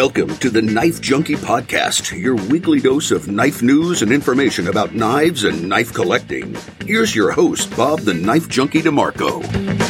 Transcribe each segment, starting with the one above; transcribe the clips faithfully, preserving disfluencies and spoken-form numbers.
Welcome to the Knife Junkie Podcast, your weekly dose of knife news and information about knives and knife collecting. Here's your host, Bob the Knife Junkie DeMarco.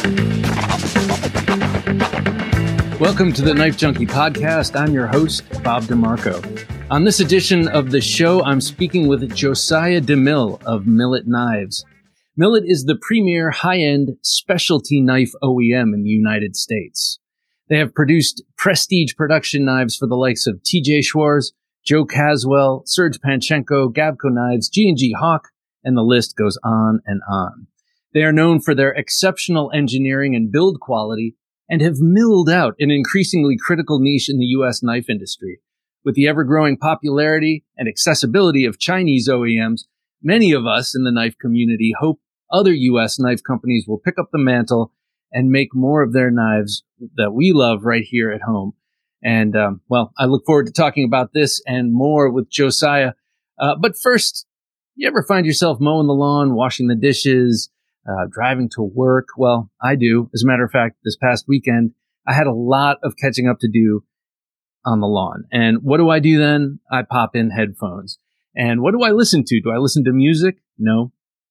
Welcome to the Knife Junkie Podcast. I'm your host, Bob DeMarco. On this edition of the show, I'm speaking with Josiah DeMille of Millet Knives. Millet is the premier high-end specialty knife O E M in the United States. They have produced prestige production knives for the likes of T J Schwarz, Joe Caswell, Serge Panchenko, Gabco Knives, G and G Hawk, and the list goes on and on. They are known for their exceptional engineering and build quality and have milled out an increasingly critical niche in the U S knife industry. With the ever-growing popularity and accessibility of Chinese O E Ms, many of us in the knife community hope other U S knife companies will pick up the mantle and make more of their knives that we love right here at home. And, um, well, I look forward to talking about this and more with Josiah. Uh, but first, you ever find yourself mowing the lawn, washing the dishes, uh, driving to work? Well, I do. As a matter of fact, this past weekend, I had a lot of catching up to do on the lawn. And what do I do then? I pop in headphones. And what do I listen to? Do I listen to music? No.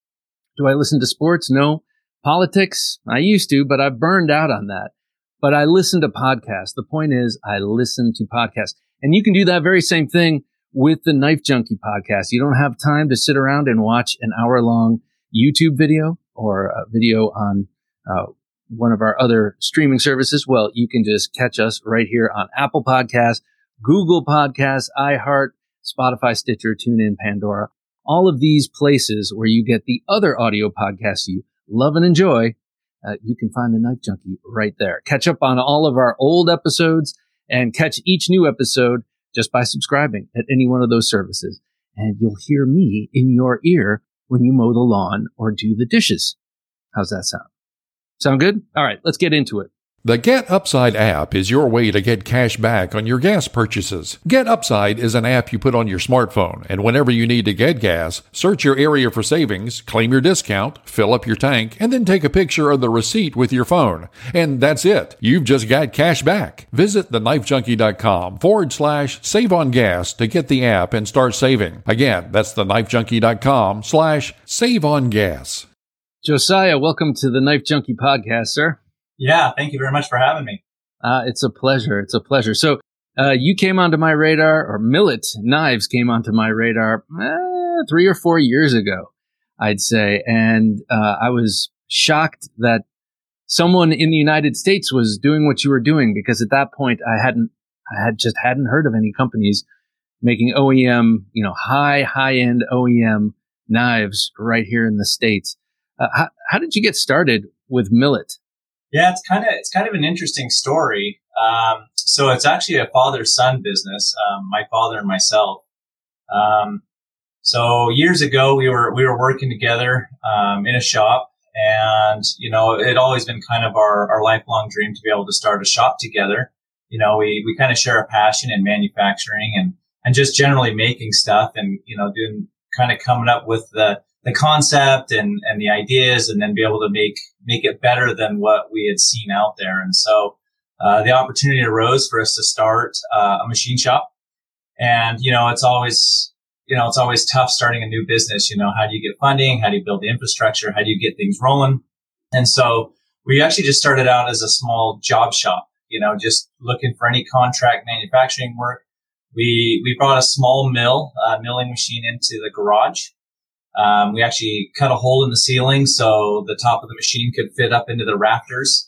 Do I listen to sports? No. Politics? I used to, but I've burned out on that. But I listen to podcasts. The point is, I listen to podcasts. And you can do that very same thing with the Knife Junkie podcast. You don't have time to sit around and watch an hour-long YouTube video or a video on uh, one of our other streaming services. Well, you can just catch us right here on Apple Podcasts, Google Podcasts, iHeart, Spotify, Stitcher, TuneIn, Pandora. All of these places where you get the other audio podcasts you love and enjoy, uh, you can find the Knife Junkie right there. Catch up on all of our old episodes and catch each new episode just by subscribing at any one of those services. And you'll hear me in your ear when you mow the lawn or do the dishes. How's that sound? Sound good? All right, let's get into it. The Get Upside app is your way to get cash back on your gas purchases. Get Upside is an app you put on your smartphone, and whenever you need to get gas, search your area for savings, claim your discount, fill up your tank, and then take a picture of the receipt with your phone. And that's it. You've just got cash back. Visit thenifejunkie.com forward slash save on gas to get the app and start saving. Again, that's thenifejunkie.com slash save on gas. Josiah, welcome to the Knife Junkie podcast, sir. Yeah, thank you very much for having me. Uh, it's a pleasure. It's a pleasure. So uh, you came onto my radar, or Millet Knives came onto my radar eh, three or four years ago, I'd say. And uh, I was shocked that someone in the United States was doing what you were doing, because at that point I hadn't, I had just hadn't heard of any companies making O E M, you know, high, high end O E M knives right here in the States. Uh, how, how did you get started with Millet? Yeah, it's kind of it's kind of an interesting story. Um, so it's actually a father-son business. Um, my father and myself. Um, so years ago, we were we were working together um, in a shop, and you know, it had always been kind of our, our lifelong dream to be able to start a shop together. You know, we we kind of share a passion in manufacturing and and just generally making stuff, and you know, doing kind of coming up with the the concept and, and the ideas, and then be able to make, make it better than what we had seen out there. And so, uh, the opportunity arose for us to start, uh, a machine shop. And, you know, it's always, you know, it's always tough starting a new business. You know, how do you get funding? How do you build the infrastructure? How do you get things rolling? And so we actually just started out as a small job shop, you know, just looking for any contract manufacturing work. We, we brought a small mill, uh, milling machine into the garage. Um, we actually cut a hole in the ceiling so the top of the machine could fit up into the rafters.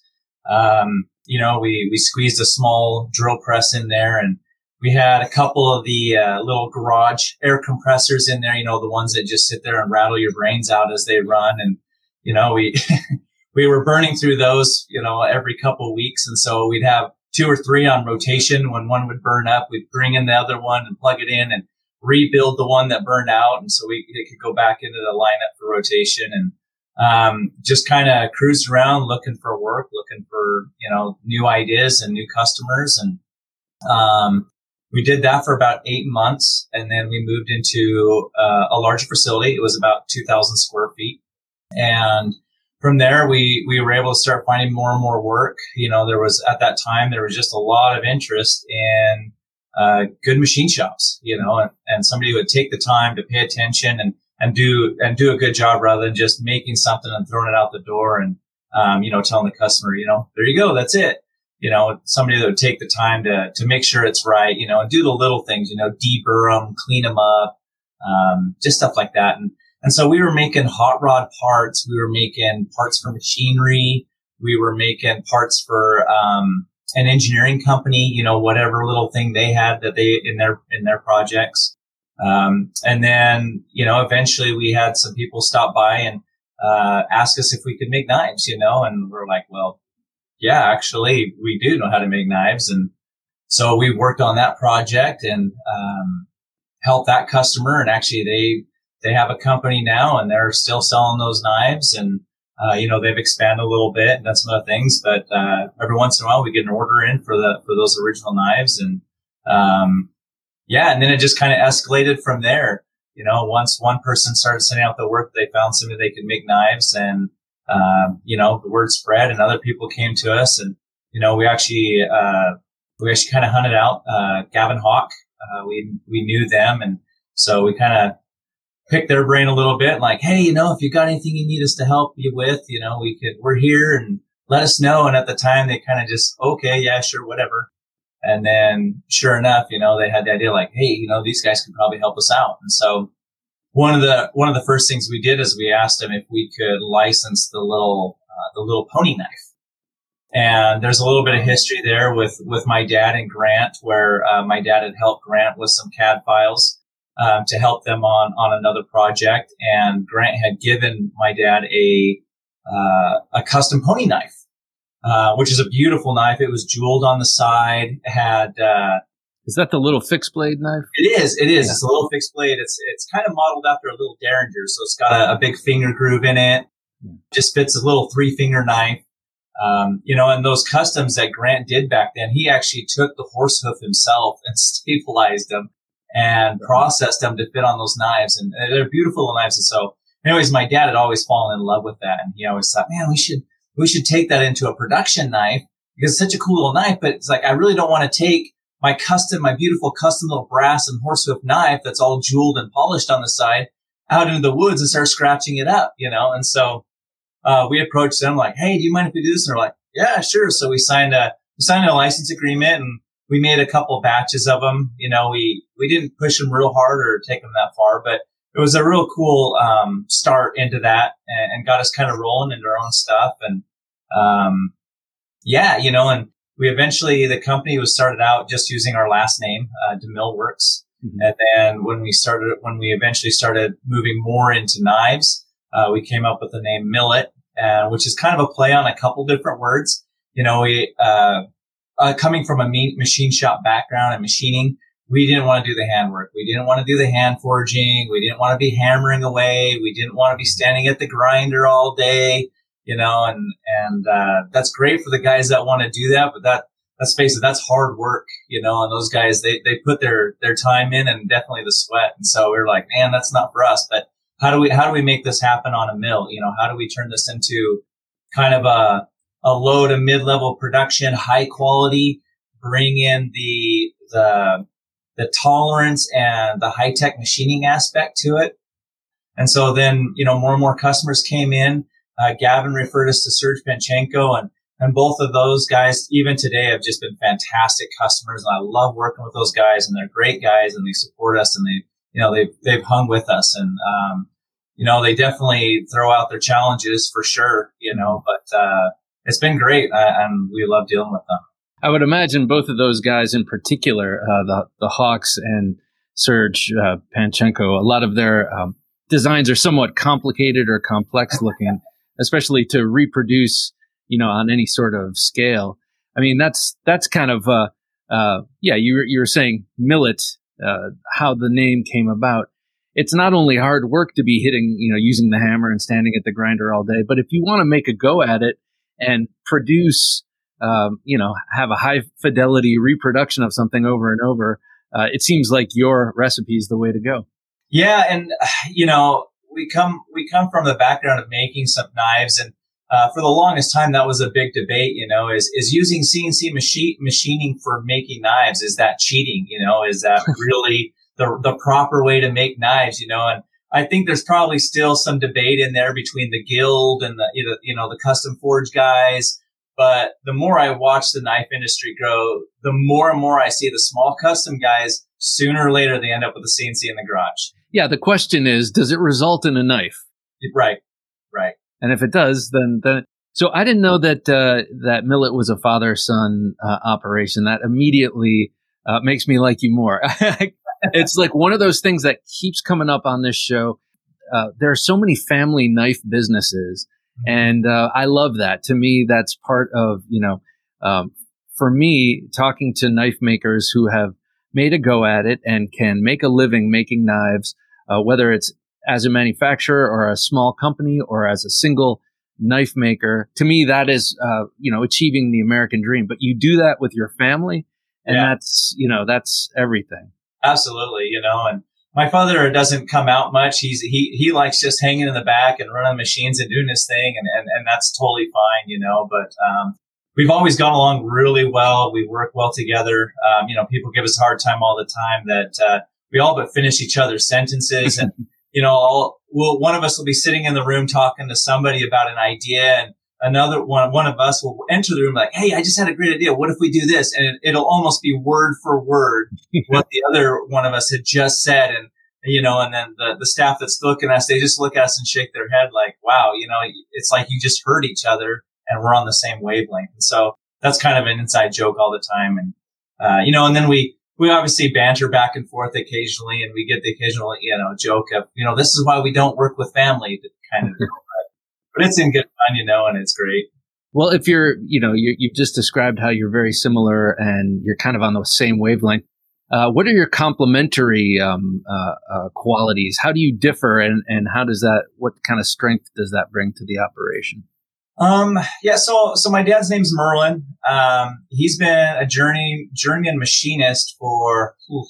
Um, you know, we, we squeezed a small drill press in there, and we had a couple of the, uh, little garage air compressors in there, you know, the ones that just sit there and rattle your brains out as they run. And, you know, we, we were burning through those, you know, every couple of weeks. And so we'd have two or three on rotation. When one would burn up, we'd bring in the other one and plug it in and rebuild the one that burned out, and so we it could go back into the lineup for rotation, and um just kind of cruised around looking for work, looking for you know new ideas and new customers, and um we did that for about eight months, and then we moved into uh, a larger facility. It was about two thousand square feet, and from there we we were able to start finding more and more work. You know, there was at that time there was just a lot of interest in uh, good machine shops, you know, and, and somebody who would take the time to pay attention and, and do, and do a good job rather than just making something and throwing it out the door and, um, you know, telling the customer, you know, there you go. That's it. You know, somebody that would take the time to, to make sure it's right, you know, and do the little things, you know, deburr them, clean them up, um, just stuff like that. And, and so we were making hot rod parts. We were making parts for machinery. We were making parts for, um, an engineering company, you know, whatever little thing they had that they, in their, in their projects. Um, and then, you know, eventually we had some people stop by and, uh, ask us if we could make knives, you know, and we're like, well, yeah, actually we do know how to make knives. And so we worked on that project and, um, helped that customer. And actually they, they have a company now and they're still selling those knives. And, uh, you know, they've expanded a little bit and done some other things, but, uh, every once in a while we get an order in for the, for those original knives. And, um, yeah, and then it just kind of escalated from there. You know, once one person started sending out the work, they found somebody they could make knives and, um, you know, the word spread and other people came to us and, you know, we actually, uh, we actually kind of hunted out, uh, Gavin Hawk. Uh, we, we knew them. And so we kind of picked their brain a little bit like, hey, you know, if you got anything you need us to help you with, you know, we could, we're here and let us know. And at the time they kind of just, okay, yeah, sure, whatever. And then sure enough, you know, they had the idea like, hey, you know, these guys could probably help us out. And so one of the, one of the first things we did is we asked them if we could license the little, uh, the little pony knife. And there's a little bit of history there with, with my dad and Grant, where, uh, my dad had helped Grant with some C A D files, um, to help them on, on another project. And Grant had given my dad a, uh, a custom pony knife. Uh, which is a beautiful knife. It was jeweled on the side. It had, uh, is that the little fixed blade knife? It is. It is. Yeah. It's a little fixed blade. It's, it's kind of modeled after a little Derringer. So it's got a, a big finger groove in it. Yeah. Just fits a little three finger knife. Um, you know, and those customs that Grant did back then, he actually took the horse hoof himself and stabilized them and processed them to fit on those knives. And they're beautiful little knives. And so anyways, my dad had always fallen in love with that. And he always thought, man, we should, we should take that into a production knife because it's such a cool little knife. But it's like, I really don't want to take my custom, my beautiful custom little brass and horsehoof knife that's all jeweled and polished on the side out into the woods and start scratching it up, you know? And so, uh, we approached them like, hey, do you mind if we do this? And they're like, yeah, sure. So we signed a, we signed a license agreement and we made a couple batches of them. You know, we, we didn't push them real hard or take them that far, but it was a real cool, um, start into that and, and got us kind of rolling into our own stuff. And, um, yeah, you know, and we eventually, the company was started out just using our last name, uh, DeMille Works. Mm-hmm. And then when we started, when we eventually started moving more into knives, uh, we came up with the name Millet, uh, which is kind of a play on a couple different words. You know, we, uh, uh, coming from a me- machine shop background and machining, we didn't want to do the handwork. We didn't want to do the hand forging. We didn't want to be hammering away. We didn't want to be standing at the grinder all day, you know, and, and, uh, that's great for the guys that want to do that. But that, let's face it, that's hard work, you know, and those guys, they, they put their, their time in and definitely the sweat. And so we we're like, man, that's not for us. But how do we, how do we make this happen on a mill? You know, how do we turn this into kind of a, a low to mid-level production, high quality, bring in the, the, the tolerance and the high tech machining aspect to it. And so then, you know, more and more customers came in. Uh, Gavin referred us to Serge Panchenko and, and both of those guys, even today, have just been fantastic customers. And I love working with those guys and they're great guys and they support us and they, you know, they've, they've hung with us and, um, you know, they definitely throw out their challenges for sure, you know, but, uh, it's been great uh, and we love dealing with them. I would imagine both of those guys in particular, uh, the, the Hawks and Serge uh, Panchenko, a lot of their um, designs are somewhat complicated or complex looking, especially to reproduce, you know, on any sort of scale. I mean, that's that's kind of, uh, uh, yeah, you were, you were saying Millet, uh, how the name came about. It's not only hard work to be hitting, you know, using the hammer and standing at the grinder all day, but if you want to make a go at it and produce Um, you know, have a high fidelity reproduction of something over and over. Uh, it seems like your recipe is the way to go. Yeah. And, you know, we come, we come from the background of making some knives and, uh, for the longest time, that was a big debate, you know, is, is using C N C machine, machining for making knives, is that cheating? You know, is that really the, the proper way to make knives, you know? And I think there's probably still some debate in there between the guild and the, you know, the custom forge guys. But the more I watch the knife industry grow, the more and more I see the small custom guys, sooner or later, they end up with a C N C in the garage. Yeah. The question is, does it result in a knife? Right. Right. And if it does, then, then, so I didn't know that, uh, that Millet was a father-son, uh, operation. That immediately, uh, makes me like you more. It's like one of those things that keeps coming up on this show. Uh, there are so many family knife businesses, and uh, I love that. To me, that's part of, you know, um, for me, talking to knife makers who have made a go at it and can make a living making knives, uh, whether it's as a manufacturer or a small company or as a single knife maker. To me, that is, uh, you know, achieving the American dream. But you do that with your family, and yeah. that's, you know, that's everything. Absolutely, you know, and my father doesn't come out much. He's he he likes just hanging in the back and running machines and doing his thing, and and, and that's totally fine, you know. But um, we've always gone along really well. We work well together. Um, you know, people give us a hard time all the time that uh, we all but finish each other's sentences, and you know, all well, one of us will be sitting in the room talking to somebody about an idea, and another one, one of us will enter the room like, "Hey, I just had a great idea. What if we do this?" And it, it'll almost be word for word what the other one of us had just said. And, you know, and then the, the staff that's looking at us, they just look at us and shake their head like, wow, you know, it's like you just heard each other and we're on the same wavelength. And so that's kind of an inside joke all the time. And, uh, you know, and then we, we obviously banter back and forth occasionally, and we get the occasional, you know, joke of, you know, this is why we don't work with family kind of. But it's in good fun, you know, and it's great. Well, if you're, you know, you, you've just described how you're very similar and you're kind of on the same wavelength. Uh, what are your complementary um, uh, uh, qualities? How do you differ, and, and how does that, what kind of strength does that bring to the operation? Um, yeah, so, so my dad's name's Merlin. Um, he's been a journey, journeyman machinist for oof,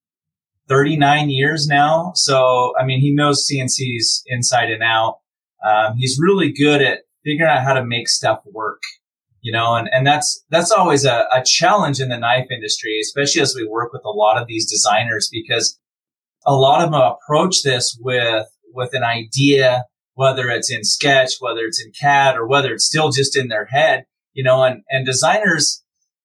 thirty-nine years now. So, I mean, he knows C N Cs inside and out. Um, he's really good at figuring out how to make stuff work, you know, and, and that's, that's always a, a challenge in the knife industry, especially as we work with a lot of these designers, because a lot of them approach this with, with an idea, whether it's in Sketch, whether it's in C A D, or whether it's still just in their head, you know, and, and designers,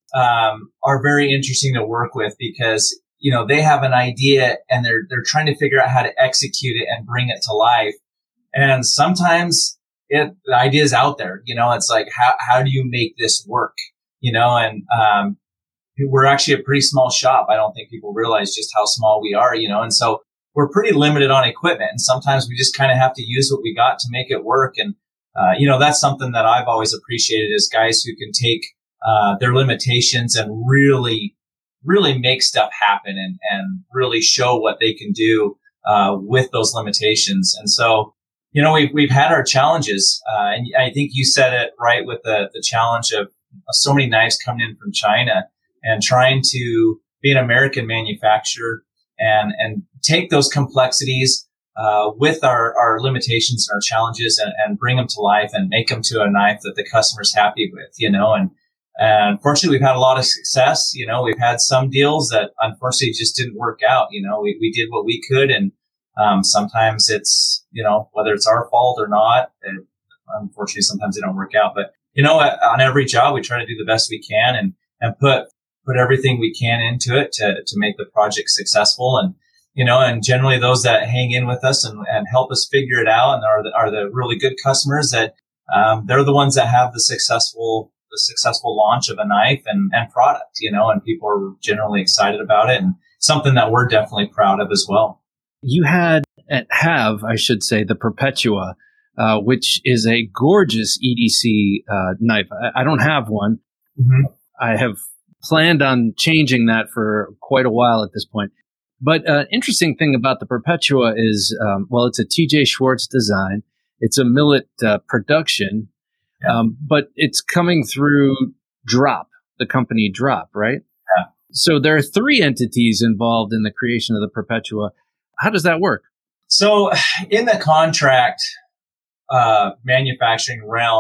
um, are very interesting to work with because, you know, they have an idea and they're, they're trying to figure out how to execute it and bring it to life. And sometimes it, the idea is out there, you know, it's like, how, how do you make this work? You know, and, um, we're actually a pretty small shop. I don't think people realize just how small we are, you know, and so we're pretty limited on equipment. And sometimes we just kind of have to use what we got to make it work. And, uh, you know, that's something that I've always appreciated is guys who can take, uh, their limitations and really, really make stuff happen and, and really show what they can do, uh, with those limitations. And so, you know, we've, we've had our challenges. Uh, and I think you said it right with the, the challenge of so many knives coming in from China and trying to be an American manufacturer and, and take those complexities, uh, with our, our limitations and our challenges and, and bring them to life and make them to a knife that the customer's happy with, you know, and, and fortunately we've had a lot of success. You know, we've had some deals that unfortunately just didn't work out. You know, we, we did what we could, and Um, sometimes it's, you know, whether it's our fault or not, it, unfortunately, sometimes they don't work out. But, you know, on every job, we try to do the best we can and, and put, put everything we can into it to, to make the project successful. And, you know, and generally those that hang in with us and, and help us figure it out and are the, are the really good customers that, um, they're the ones that have the successful, the successful launch of a knife and, and product, you know, and people are generally excited about it and something that we're definitely proud of as well. You had, have, I should say, the Perpetua, uh, which is a gorgeous E D C uh, knife. I, I don't have one. Mm-hmm. I have planned on changing that for quite a while at this point. But uh, interesting thing about the Perpetua is, um, well, it's a T J Schwartz design. It's a Millet uh, production, yeah. um, but it's coming through Drop, the company Drop, right? Yeah. So there are three entities involved in the creation of the Perpetua. How does that work? So in the contract uh manufacturing realm,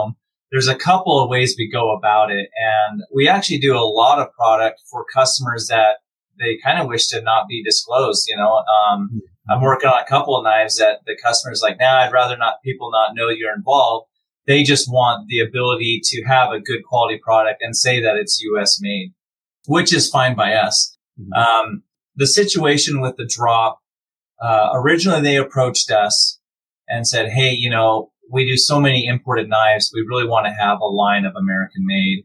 there's a couple of ways we go about it. And we actually do a lot of product for customers that they kind of wish to not be disclosed. You know, um, mm-hmm. I'm working on a couple of knives that the customer's like, nah, I'd rather not people not know you're involved. They just want the ability to have a good quality product and say that it's U S made, which is fine by us. Mm-hmm. Um, the situation with the drop, uh, originally they approached us and said, hey, you know, we do so many imported knives. We really want to have a line of American made.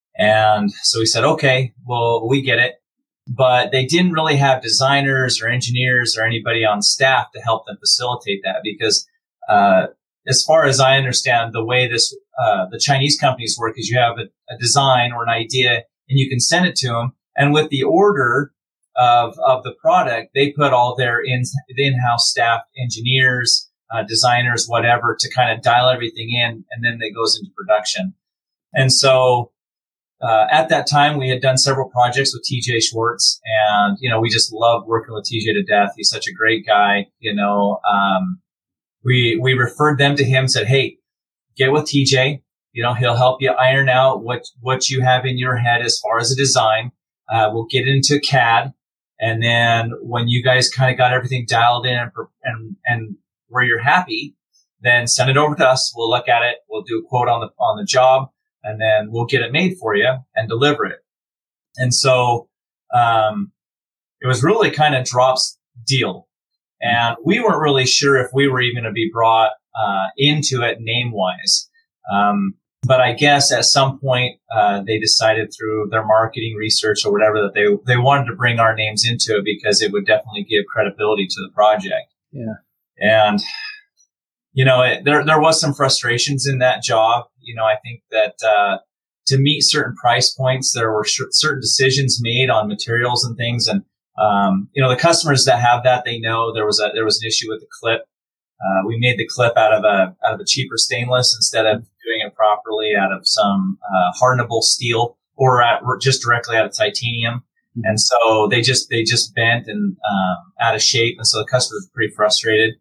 And so we said, okay, well, we get it. But they didn't really have designers or engineers or anybody on staff to help them facilitate that because, uh, as far as I understand, the way this, uh, the Chinese companies work is you have a, a design or an idea and you can send it to them. And with the order of, of the product, they put all their in, the in-house staff, engineers, uh, designers, whatever, to kind of dial everything in. And then it goes into production. And so, uh, at that time, we had done several projects with T J Schwartz and, you know, we just loved working with T J to death. He's such a great guy, you know, um, We, we referred them to him, said, hey, get with T J. You know, he'll help you iron out what, what you have in your head as far as a design. Uh, we'll get into C A D. And then when you guys kind of got everything dialed in and, and, and where you're happy, then send it over to us. We'll look at it. We'll do a quote on the, on the job and then we'll get it made for you and deliver it. And so, um, it was really kind of Drop's deal. And we weren't really sure if we were even going to be brought uh, into it name-wise. Um, but I guess at some point uh, they decided through their marketing research or whatever that they they wanted to bring our names into it because it would definitely give credibility to the project. Yeah. And, you know, it, there there was some frustrations in that job. You know, I think that uh, to meet certain price points, there were sh- certain decisions made on materials and things. And Um, you know, the customers that have that, they know there was a, there was an issue with the clip. Uh, we made the clip out of a, out of a cheaper stainless instead of doing it properly out of some, uh, hardenable steel or at, just directly out of titanium. Mm-hmm. And so they just, they just bent and, um, out of shape. And so the customer was pretty frustrated.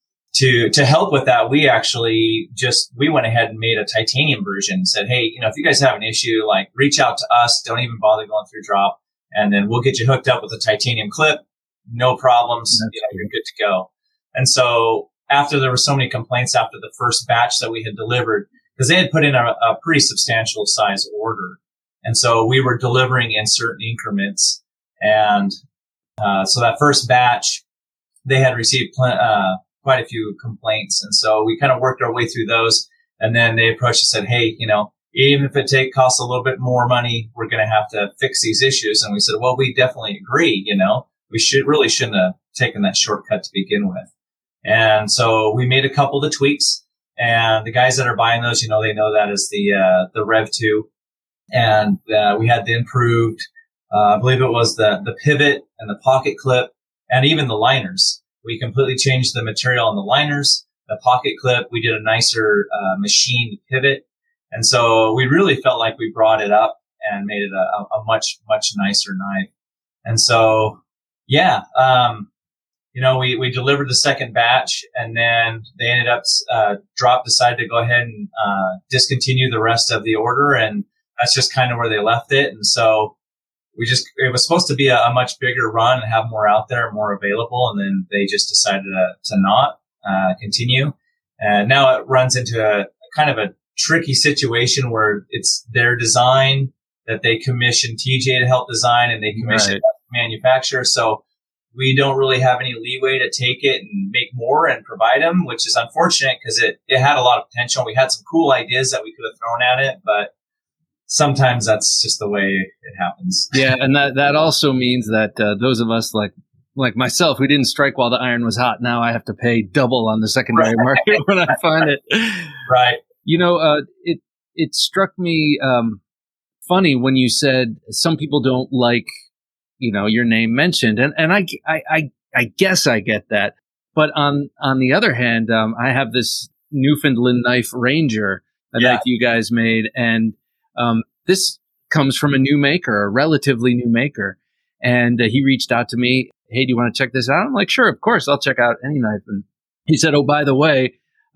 To, to help with that, we actually just, we went ahead and made a titanium version and said, hey, you know, if you guys have an issue, like reach out to us. Don't even bother going through Drop. And then we'll get you hooked up with a titanium clip. No problems. You know, you're good to go. And so after there were so many complaints after the first batch that we had delivered, because they had put in a, a pretty substantial size order. And so we were delivering in certain increments. And, uh, so that first batch, they had received, pl- uh, quite a few complaints. And so we kind of worked our way through those. And then they approached and said, hey, you know, even if it take costs a little bit more money, we're going to have to fix these issues. And we said, well, we definitely agree. You know, we should really shouldn't have taken that shortcut to begin with. And so we made a couple of the tweaks, and the guys that are buying those, you know, they know that as the, uh, the Rev two. And, uh, we had the improved, uh, I believe it was the, the pivot and the pocket clip and even the liners. We completely changed the material on the liners, the pocket clip. We did a nicer, uh, machined pivot. And so we really felt like we brought it up and made it a, a much, much nicer knife. And so, yeah, um, you know, we, we delivered the second batch and then they ended up, uh, Drop decided to go ahead and, uh, discontinue the rest of the order. And that's just kind of where they left it. And so we just, it was supposed to be a, a much bigger run and have more out there, more available. And then they just decided to, to not, uh, continue. And now it runs into a, a kind of a tricky situation where it's their design that they commission T J to help design and they commission right. the manufacturer. So we don't really have any leeway to take it and make more and provide them, which is unfortunate because it, it had a lot of potential. We had some cool ideas that we could have thrown at it, but sometimes that's just the way it happens. Yeah. And that, that also means that uh, those of us like, like myself, we didn't strike while the iron was hot. Now I have to pay double on the secondary right. market when I find it. Right. You know, uh, it, it struck me, um, funny when you said some people don't like, you know, your name mentioned. And, and I, I, I, I guess I get that. But on, on the other hand, um, I have this Newfoundland knife Ranger that yeah. like you guys made. And, um, this comes from a new maker, a relatively new maker. And uh, he reached out to me. Hey, do you want to check this out? I'm like, sure, of course. I'll check out any knife. And he said, oh, by the way,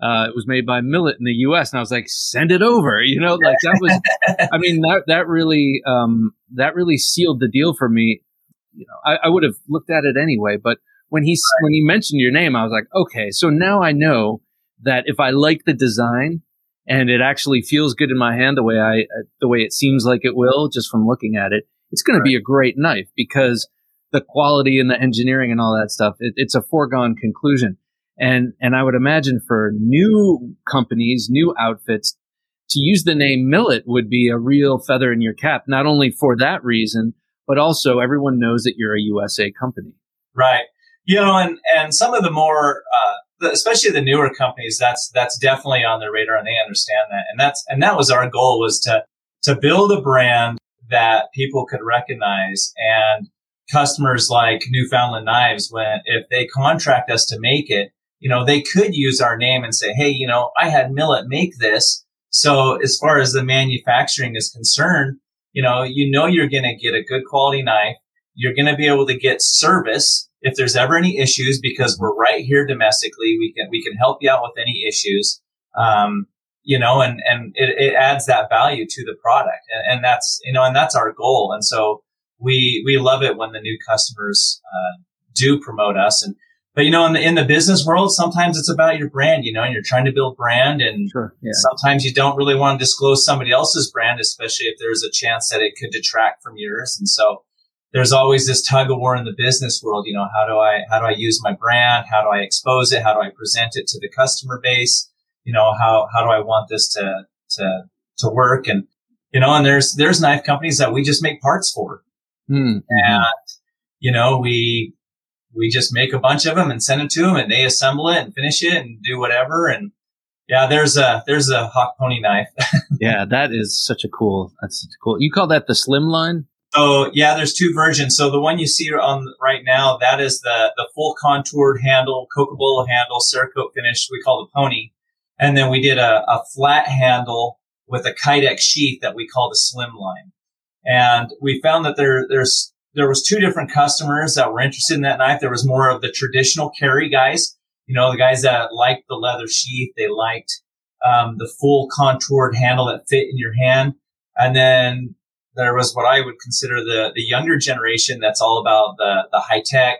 uh, it was made by Millet in the U S, and I was like, send it over, you know, like that was, I mean, that, that really, um, that really sealed the deal for me. You know, I, I would have looked at it anyway, but when he, right. when he mentioned your name, I was like, okay, so now I know that if I like the design and it actually feels good in my hand the way I, the way it seems like it will, just from looking at it, it's going right. to be a great knife, because the quality and the engineering and all that stuff, it, it's a foregone conclusion. And, and I would imagine for new companies, new outfits, to use the name Millet would be a real feather in your cap, not only for that reason, but also everyone knows that you're a U S A company. Right. You know, and, and some of the more, uh, the, especially the newer companies, that's, that's definitely on their radar, and they understand that. And that's, and that was our goal, was to, to build a brand that people could recognize, and customers like Newfoundland Knives, when, if they contract us to make it, you know, they could use our name and say, hey, you know, I had Millet make this. So as far as the manufacturing is concerned, you know, you know, you're going to get a good quality knife. You're going to be able to get service if there's ever any issues, because we're right here domestically. We can, we can help you out with any issues. Um, you know, and, and it, it adds that value to the product. And, and that's, you know, and that's our goal. And so we, we love it when the new customers, uh, do promote us. And, but, you know, in the, in the business world, sometimes it's about your brand, you know, and you're trying to build brand, and sure, yeah. sometimes you don't really want to disclose somebody else's brand, especially if there's a chance that it could detract from yours. And so there's always this tug of war in the business world. You know, how do I, how do I use my brand? How do I expose it? How do I present it to the customer base? You know, how, how do I want this to, to, to work? And, you know, and there's, there's knife companies that we just make parts for. Mm-hmm. And, you know, we, we just make a bunch of them and send it to them, and they assemble it and finish it and do whatever. And yeah, there's a, there's a Hawk Pony knife. Yeah. That is such a cool, that's such a cool. You call that the slim line? So yeah, there's two versions. So the one you see on right now, that is the, the full contoured handle, Cocobolo handle, Cerakote finish. We call the Pony. And then we did a, a flat handle with a Kydex sheath that we call the slim line. And we found that there, there's, there was two different customers that were interested in that knife. There was more of the traditional carry guys, you know, the guys that liked the leather sheath. They liked, um, the full contoured handle that fit in your hand. And then there was what I would consider the, the younger generation that's all about the, the high tech,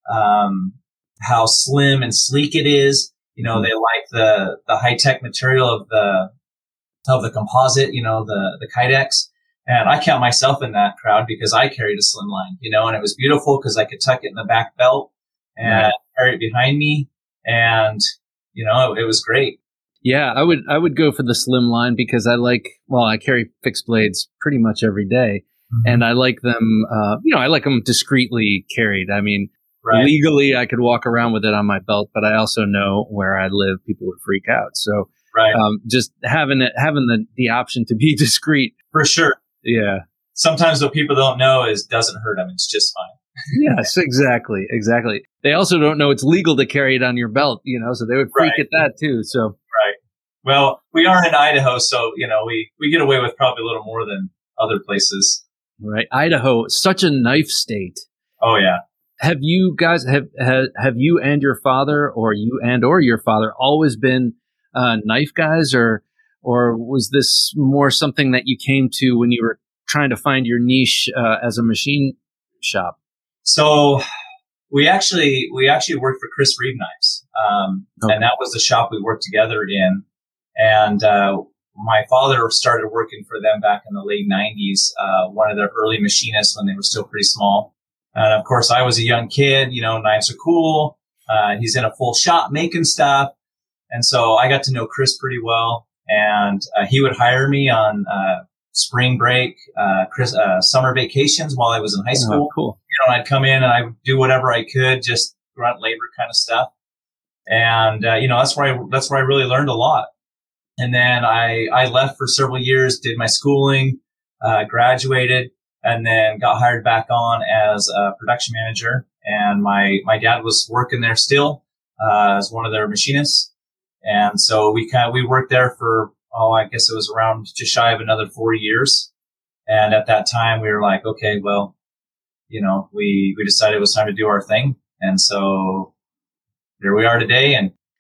um, how slim and sleek it is. You know, they like the, the high tech material of the, of the composite, you know, the, the Kydex. And I count myself in that crowd because I carried a slim line, you know, and it was beautiful because I could tuck it in the back belt and right. carry it behind me. And, you know, it, it was great. Yeah, I would I would go for the slim line because I like, well, I carry fixed blades pretty much every day. Mm-hmm. And I like them, uh, you know, I like them discreetly carried. I mean, right. legally, I could walk around with it on my belt, but I also know where I live, people would freak out. So right. um, just having it, having the, the option to be discreet. For sure. Yeah. Sometimes what people don't know is doesn't hurt them. It's just fine. Yes, exactly. Exactly. They also don't know it's legal to carry it on your belt, you know, so they would freak right. at that too. So. Right. Well, we are in Idaho, so, you know, we, we get away with probably a little more than other places. Right. Idaho, such a knife state. Oh, yeah. Have you guys, have, have, have you and your father, or you and or your father always been uh, knife guys, or or was this more something that you came to when you were trying to find your niche uh, as a machine shop? So we actually, we actually worked for Chris Reeve Knives. Um, okay. And that was the shop we worked together in. And, uh, my father started working for them back in the late nineties, uh, one of their early machinists when they were still pretty small. And of course I was a young kid, you know, knives are cool. Uh, he's in a full shop making stuff. And so I got to know Chris pretty well. And, uh, he would hire me on, uh, spring break, uh, Chris, uh, summer vacations while I was in high school. Oh, cool. You know, I'd come in and I would do whatever I could, just grunt labor kind of stuff. And, uh, you know, that's where I, that's where I really learned a lot. And then I, I left for several years, did my schooling, uh, graduated, and then got hired back on as a production manager. And my, my dad was working there still, uh, as one of their machinists. And so we kind of, we worked there for, oh, I guess it was around just shy of another four years. And at that time we were like, okay, well, you know, we, we decided it was time to do our thing. And so here we are today. And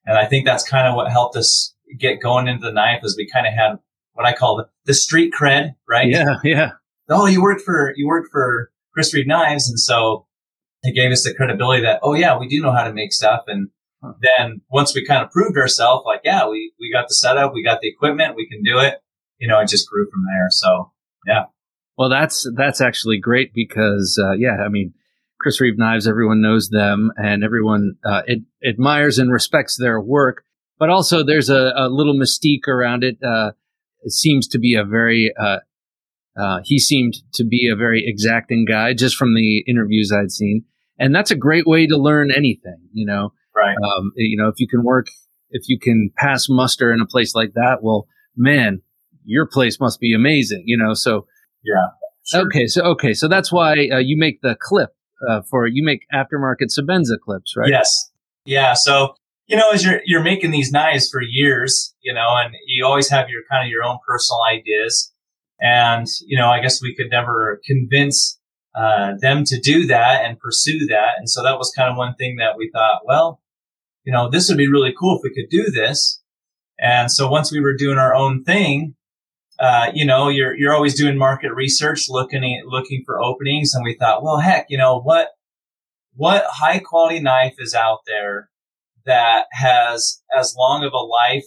And I think that's kind of what helped us get going into the knife, is we kind of had what I call the, the street cred, right? Yeah, yeah. Oh, you worked for, you worked for Chris Reeve Knives. And so it gave us the credibility that, oh yeah, we do know how to make stuff. And huh. then once we kind of proved ourselves, like, yeah, we, we got the setup, we got the equipment, we can do it. You know, it just grew from there. So yeah. Well, that's, that's actually great because, uh, yeah, I mean, Chris Reeve Knives, everyone knows them and everyone, uh, ad- admires and respects their work, but also there's a, a little mystique around it. Uh, it seems to be a very, uh, Uh, he seemed to be a very exacting guy just from the interviews I'd seen. And that's a great way to learn anything, you know, right. Um, you know, if you can work, if you can pass muster in a place like that, well, man, your place must be amazing, you know? So, yeah. Sure. Okay. So, okay. So that's why uh, you make the clip, uh, for, you make aftermarket Sebenza clips, right? Yes. Yeah. So, you know, as you're, you're making these knives for years, you know, and you always have your kind of your own personal ideas. And, you know, I guess we could never convince uh, them to do that and pursue that. And so that was kind of one thing that we thought, well, you know, this would be really cool if we could do this. And so once we were doing our own thing, uh, you know, you're you're always doing market research, looking at, looking for openings. And we thought, well, heck, you know, what what high quality knife is out there that has as long of a life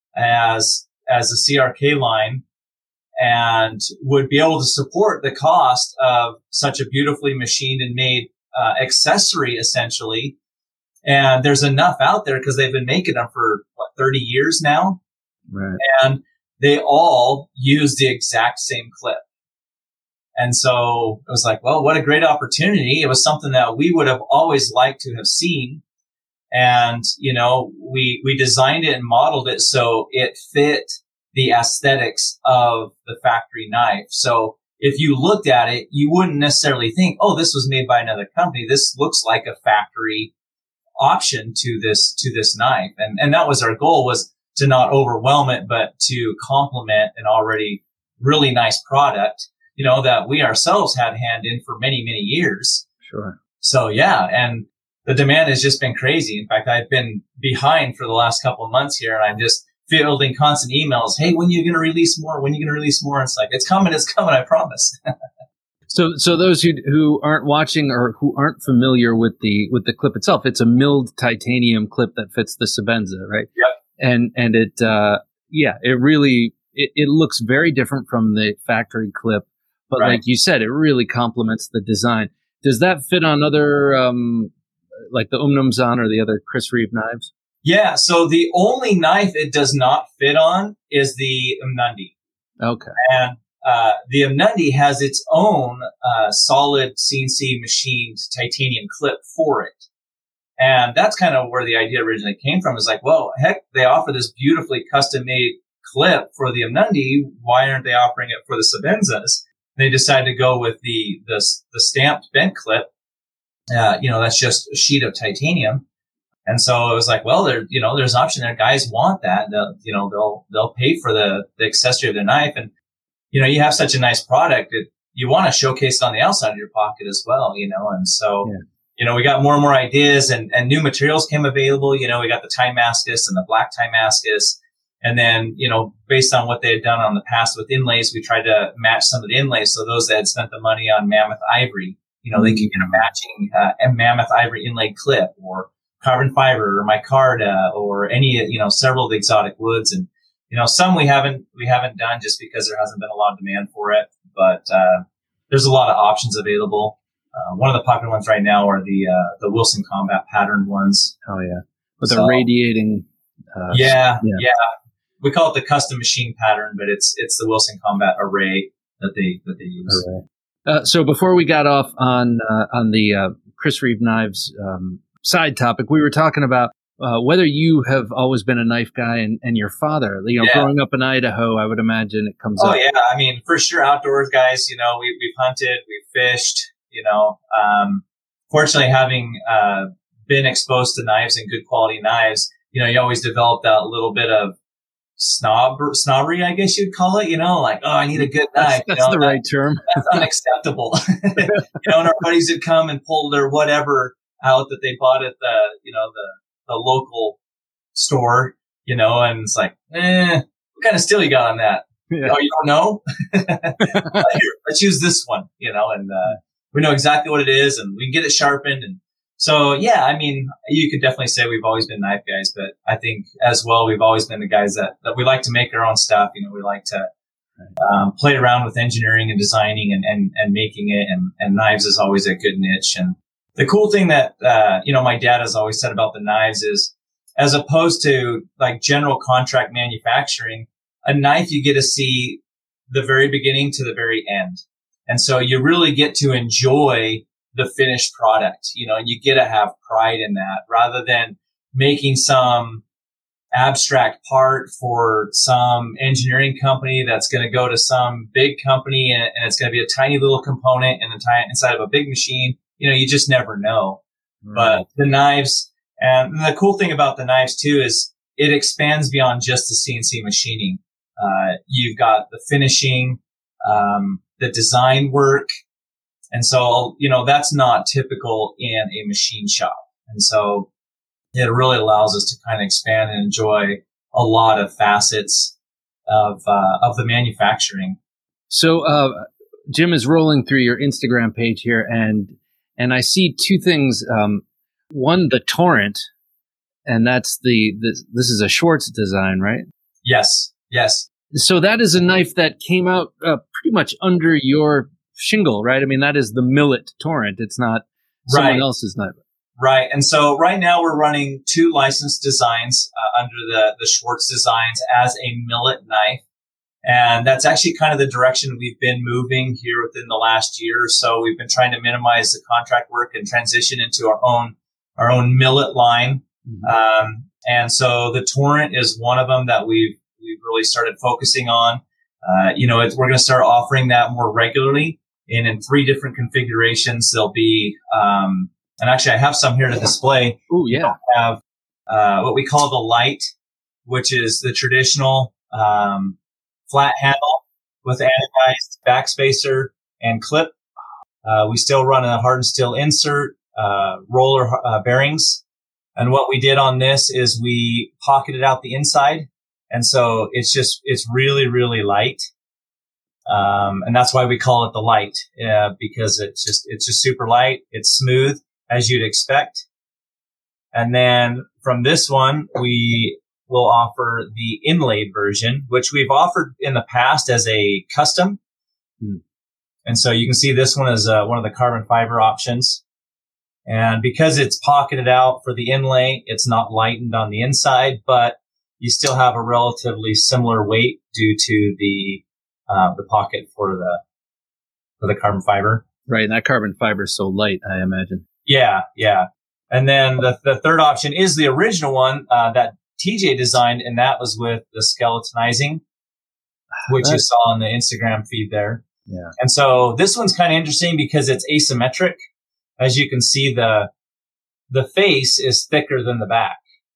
as as a C R K line, and would be able to support the cost of such a beautifully machined and made uh, accessory, essentially. And there's enough out there because they've been making them for, what, thirty years now? Right. And they all use the exact same clip. And so it was like, well, what a great opportunity. It was something that we would have always liked to have seen. And, you know, we, we designed it and modeled it so it fit the aesthetics of the factory knife. So if you looked at it, you wouldn't necessarily think, oh, this was made by another company. This looks like a factory option to this, to this knife. And, and that was our goal, was to not overwhelm it, but to complement an already really nice product, you know, that we ourselves had hand in for many, many years. Sure. So yeah. And the demand has just been crazy. In fact, I've been behind for the last couple of months here, and I'm just fielding constant emails. Hey, when are you going to release more? When are you going to release more? And it's like, it's coming, it's coming, I promise. So, so those who who aren't watching or who aren't familiar with the with the clip itself, it's a milled titanium clip that fits the Sebenza, right? Yep. And and it, uh, yeah, it really it, it looks very different from the factory clip, but right. like you said, it really complements the design. Does that fit on other, um, like the Umnumzan or the other Chris Reeve knives? Yeah. So the only knife it does not fit on is the Umnundi. Okay. And uh, the Umnundi has its own uh, solid C N C machined titanium clip for it. And that's kind of where the idea originally came from. Is like, well, heck, they offer this beautifully custom made clip for the Umnundi. Why aren't they offering it for the Sebenzas? They decided to go with the, the, the stamped bent clip. Uh, you know, that's just a sheet of titanium. And so it was like, well, there, you know, there's an option there. Guys want that. They'll, you know, they'll, they'll pay for the, the accessory of their knife. And, you know, you have such a nice product that you want to showcase it on the outside of your pocket as well, you know? And so, yeah. you know, we got more and more ideas, and, and new materials came available. You know, we got the Timascus and the black Timascus. And then, you know, based on what they had done on the past with inlays, we tried to match some of the inlays. So those that had spent the money on Mammoth Ivory, you know, they could get a matching, uh, a Mammoth Ivory inlay clip, or carbon fiber, or micarta, or any, you know, several of the exotic woods. And, you know, some we haven't, we haven't done just because there hasn't been a lot of demand for it, but, uh, there's a lot of options available. Uh, one of the popular ones right now are the, uh, the Wilson Combat pattern ones. Oh yeah. With so, the radiating, uh, yeah, yeah, yeah. We call it the custom machine pattern, but it's, it's the Wilson Combat array that they, that they use. Array. Uh, so before we got off on, uh, on the, uh, Chris Reeve Knives, um, side topic, we were talking about uh, whether you have always been a knife guy, and, and your father, you know, yeah. growing up in Idaho, I would imagine it comes oh, up. Oh, yeah. I mean, for sure, outdoors guys, you know, we, we've hunted, we've fished, you know. Um, fortunately, having uh, been exposed to knives and good quality knives, you know, you always develop that little bit of snob snobbery, I guess you'd call it, you know, like, oh, I need a good knife. That's, that's you know, the that, right term. That's unacceptable. You know, and our buddies would come and pull their whatever out that they bought at the, you know, the, the local store, you know, and it's like, eh, what kind of steel you got on that? Yeah. Oh, you don't know? Here, let's use this one, you know, and uh, we know exactly what it is, and we can get it sharpened. And so, yeah, I mean, you could definitely say we've always been knife guys, but I think as well, we've always been the guys that, that we like to make our own stuff. You know, we like to um, play around with engineering and designing and, and, and making it, and, and knives is always a good niche. And the cool thing that, uh, you know, my dad has always said about the knives is, as opposed to like general contract manufacturing, a knife, you get to see the very beginning to the very end. And so you really get to enjoy the finished product, you know, and you get to have pride in that rather than making some abstract part for some engineering company that's going to go to some big company, and, and it's going to be a tiny little component and inside of a big machine. You know, you just never know. Right. But the knives, and the cool thing about the knives too is it expands beyond just the C N C machining. Uh, you've got the finishing, um, the design work. And so, you know, that's not typical in a machine shop. And so it really allows us to kind of expand and enjoy a lot of facets of, uh, of the manufacturing. So, uh, Jim is rolling through your Instagram page here, and, and I see two things. Um, one, the Torrent, and that's the, this, this is a Schwartz design, right? Yes. Yes. So that is a knife that came out uh, pretty much under your shingle, right? I mean, that is the Millet Torrent. It's not someone right. else's knife. Right. And so right now we're running two licensed designs uh, under the, the Schwartz designs as a Millet knife. And that's actually kind of the direction we've been moving here within the last year or so. We've been trying to minimize the contract work and transition into our own, our own Millet line. Mm-hmm. Um, and so the Torrent is one of them that we've, we've really started focusing on. Uh, you know, it's, we're going to start offering that more regularly and in three different configurations. There'll be, um, and actually I have some here to display. Oh, yeah. We have, uh, what we call the Light, which is the traditional, um, flat handle with anodized backspacer and clip. Uh, we still run a hardened steel insert, uh, roller, uh, bearings. And what we did on this is we pocketed out the inside. And so it's just, it's really, really light. Um, and that's why we call it the Light, uh, because it's just, it's just super light. It's smooth as you'd expect. And then from this one, we will offer the inlaid version, which we've offered in the past as a custom. Hmm. And so you can see this one is uh, one of the carbon fiber options. And because it's pocketed out for the inlay, it's not lightened on the inside, but you still have a relatively similar weight due to the uh, the pocket for the for the carbon fiber. Right, and that carbon fiber is so light, I imagine. Yeah, yeah. And then the the third option is the original one uh, that T J designed, and that was with the skeletonizing, which you saw on the Instagram feed there. Yeah. And so this one's kind of interesting because it's asymmetric. As you can see, the the face is thicker than the back.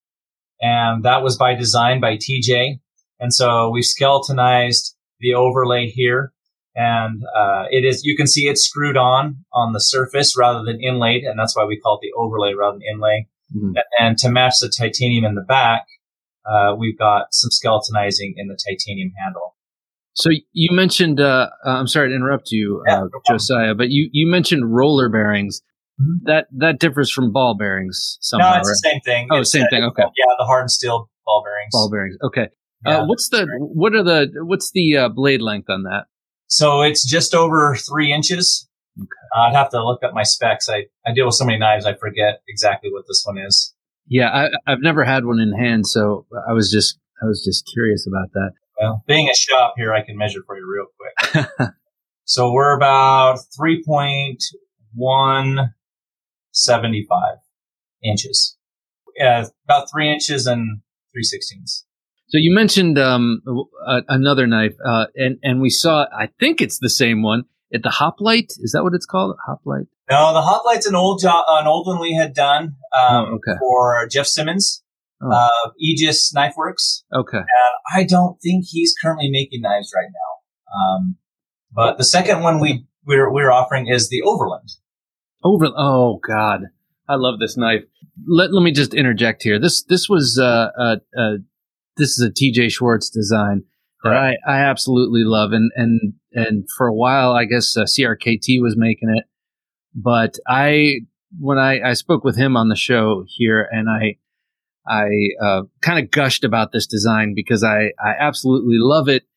And that was by design by T J. And so we've skeletonized the overlay here. And uh it is, you can see it's screwed on on the surface rather than inlaid. And that's why we call it the overlay rather than inlay. Mm-hmm. And to match the titanium in the back, uh we've got some skeletonizing in the titanium handle. So you mentioned, uh, I'm sorry to interrupt you, yeah, uh, no Josiah, but you, you mentioned roller bearings. Mm-hmm. That that differs from ball bearings somehow, No, it's right? the same thing. Oh, it's same the, thing. Okay. Yeah, the hardened steel ball bearings. Ball bearings. Okay. Yeah, uh, what's the right. what are the what's the uh, blade length on that? So it's just over three inches. Okay. Uh, I'd have to look up my specs. I, I deal with so many knives, I forget exactly what this one is. Yeah, I, I've never had one in hand, so I was just I was just curious about that. Well, being a shop here, I can measure for you real quick. So we're about three point one seven five inches. Yeah, about three inches and three sixteenths. So you mentioned um, uh, another knife, uh, and and we saw. I think it's the same one at the Hoplite. Is that what it's called? Hoplite? No, the Hoplite's an old jo- an old one we had done um, oh, okay. for Jeff Simmons of oh. uh, Aegis Knife Works. Okay. And I don't think he's currently making knives right now. Um, but the second one we we're we're offering is the Overland. Over. Oh God. I love this knife. Let Let me just interject here. This this was uh, uh, uh this is a T J Schwartz design that right. I, I absolutely love, and and and for a while, I guess uh, C R K T was making it, but I when I, I spoke with him on the show here, and I I uh, kind of gushed about this design because I I absolutely love it,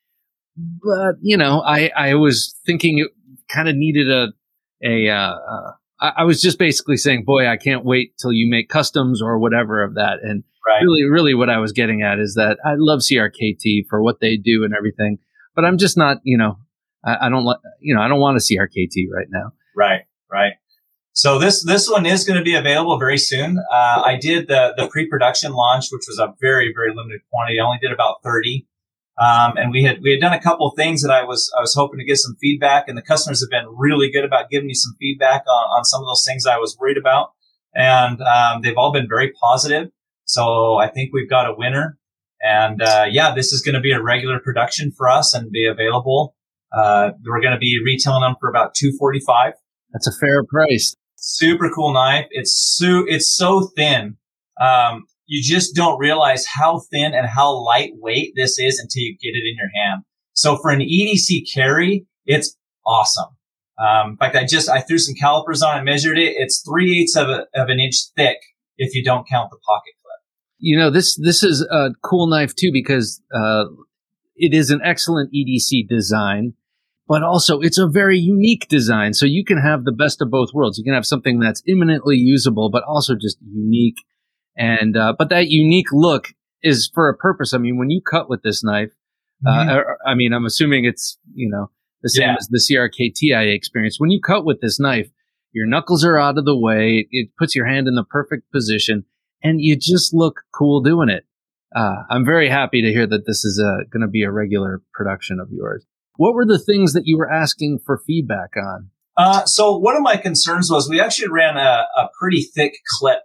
but you know I I was thinking it kind of needed a a uh, uh, I, I was just basically saying, boy, I can't wait till you make customs or whatever of that, and right. really really what I was getting at is that I love C R K T for what they do and everything, but I'm just not you know I, I don't like you know I don't want a C R K T right now. Right, right. So this this one is going to be available very soon. Uh, I did the the pre-production launch, which was a very very limited quantity. I only did about thirty, um, and we had we had done a couple of things that I was I was hoping to get some feedback, and the customers have been really good about giving me some feedback on, on some of those things I was worried about, and um, they've all been very positive. So I think we've got a winner, and uh, yeah, this is going to be a regular production for us and be available. Uh, we're going to be retailing them for about two forty-five. That's a fair price. Super cool knife. It's so, it's so thin. Um, you just don't realize how thin and how lightweight this is until you get it in your hand. So for an E D C carry, it's awesome. Um, in fact, I just, I threw some calipers on and measured it. It's three eighths of a, of an inch thick if you don't count the pocket clip. You know, this, this is a cool knife too, because, uh, it is an excellent E D C design. But also, it's a very unique design. So you can have the best of both worlds. You can have something that's imminently usable, but also just unique. And uh, but that unique look is for a purpose. I mean, when you cut with this knife, mm-hmm. uh, I mean, I'm assuming it's you know the same yeah. as the C R K T I experienced. When you cut with this knife, your knuckles are out of the way. It puts your hand in the perfect position, and you just look cool doing it. Uh, I'm very happy to hear that this is going to be a regular production of yours. What were the things that you were asking for feedback on? Uh, so one of my concerns was we actually ran a, a pretty thick clip.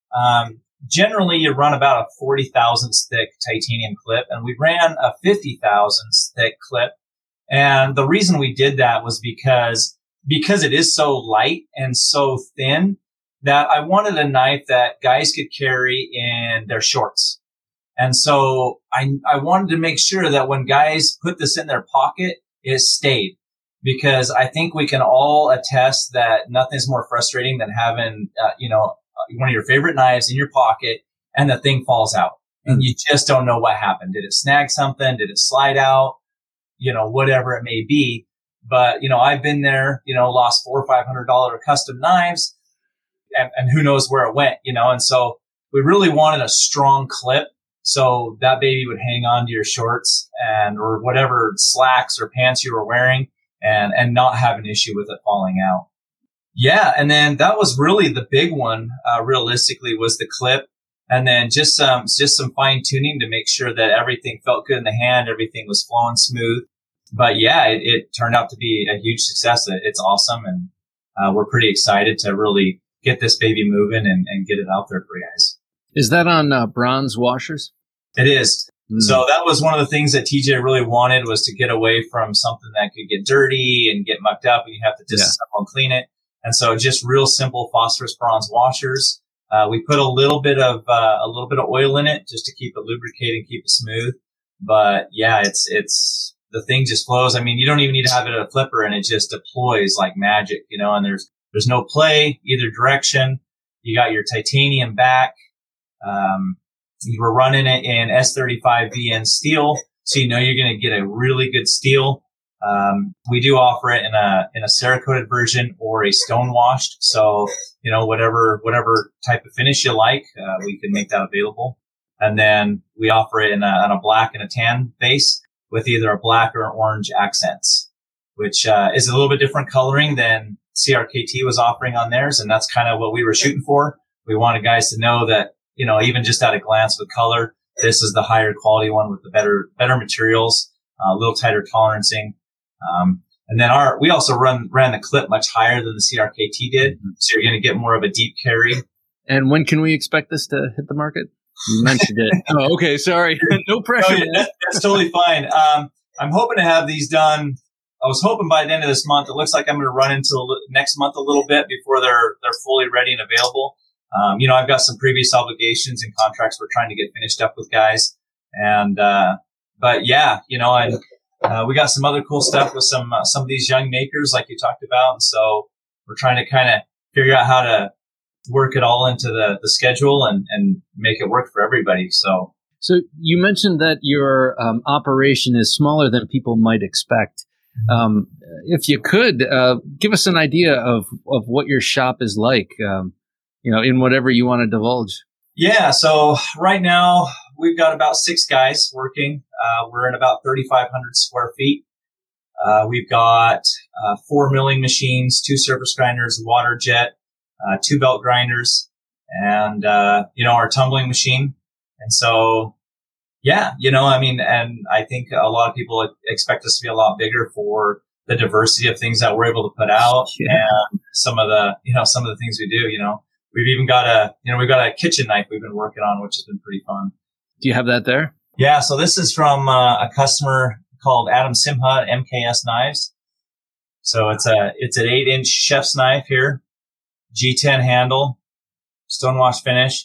Um, generally, you run about a forty thousandths thick titanium clip, and we ran a fifty thousandths thick clip. And the reason we did that was because because it is so light and so thin that I wanted a knife that guys could carry in their shorts. And so I, I wanted to make sure that when guys put this in their pocket, it stayed, because I think we can all attest that nothing's more frustrating than having, uh, you know, one of your favorite knives in your pocket and the thing falls out and you just don't know what happened. Did it snag something? Did it slide out? You know, whatever it may be. But, you know, I've been there, you know, lost four or five hundred dollars custom knives and, and who knows where it went, you know, and so we really wanted a strong clip. So that baby would hang on to your shorts and, or whatever slacks or pants you were wearing and, and not have an issue with it falling out. Yeah. And then that was really the big one, uh, realistically was the clip. And then just some, just some fine tuning to make sure that everything felt good in the hand. Everything was flowing smooth. But yeah, it, it turned out to be a huge success. It's awesome. And, uh, we're pretty excited to really get this baby moving and, and get it out there for you guys. Is that on uh, bronze washers? It is. Mm. So that was one of the things that T J really wanted, was to get away from something that could get dirty and get mucked up and you have to disassemble and clean it. And so just real simple phosphorus bronze washers. Uh, we put a little bit of, uh, a little bit of oil in it just to keep it lubricated and keep it smooth. But yeah, it's, it's, the thing just flows. I mean, you don't even need to have it at a flipper and it just deploys like magic, you know, and there's, there's no play either direction. You got your titanium back. Um, you were running it in S thirty-five V N steel, so you know you're going to get a really good steel. Um, we do offer it in a in a Cerakoted version or a stone washed. So you know whatever whatever type of finish you like, uh, we can make that available. And then we offer it in a, on a black and a tan base with either a black or orange accents, which uh, is a little bit different coloring than C R K T was offering on theirs, and that's kind of what we were shooting for. We wanted guys to know that, you know, even just at a glance with color, this is the higher quality one with the better, better materials, uh, a little tighter tolerancing. Um, and then our, we also run, ran the clip much higher than the C R K T did. So you're going to get more of a deep carry. And when can we expect this to hit the market? You mentioned it. Oh, okay. Sorry. No pressure. Oh, yeah, that, that's totally fine. Um, I'm hoping to have these done. I was hoping by the end of this month. It looks like I'm going to run into next month a little bit before they're, they're fully ready and available. Um, you know, I've got some previous obligations and contracts we're trying to get finished up with guys. And, uh, but yeah, you know, and, uh, we got some other cool stuff with some, uh, some of these young makers like you talked about. And so we're trying to kind of figure out how to work it all into the, the schedule and, and make it work for everybody. So, so you mentioned that your um, operation is smaller than people might expect. Um, if you could, uh, give us an idea of, of what your shop is like, um, you know, in whatever you want to divulge. Yeah. So right now we've got about six guys working. Uh, we're in about thirty-five hundred square feet. Uh, we've got, uh, four milling machines, two surface grinders, water jet, uh, two belt grinders, and, uh, you know, our tumbling machine. And so, yeah, you know, I mean, and I think a lot of people expect us to be a lot bigger for the diversity of things that we're able to put out yeah. and some of the, you know, some of the things we do, you know. We've even got a, you know, we've got a kitchen knife we've been working on, which has been pretty fun. Do you have that there? Yeah. So this is from uh, a customer called Adam Simha at M K S Knives. So it's a, it's an eight inch chef's knife here, G ten handle, stonewash finish,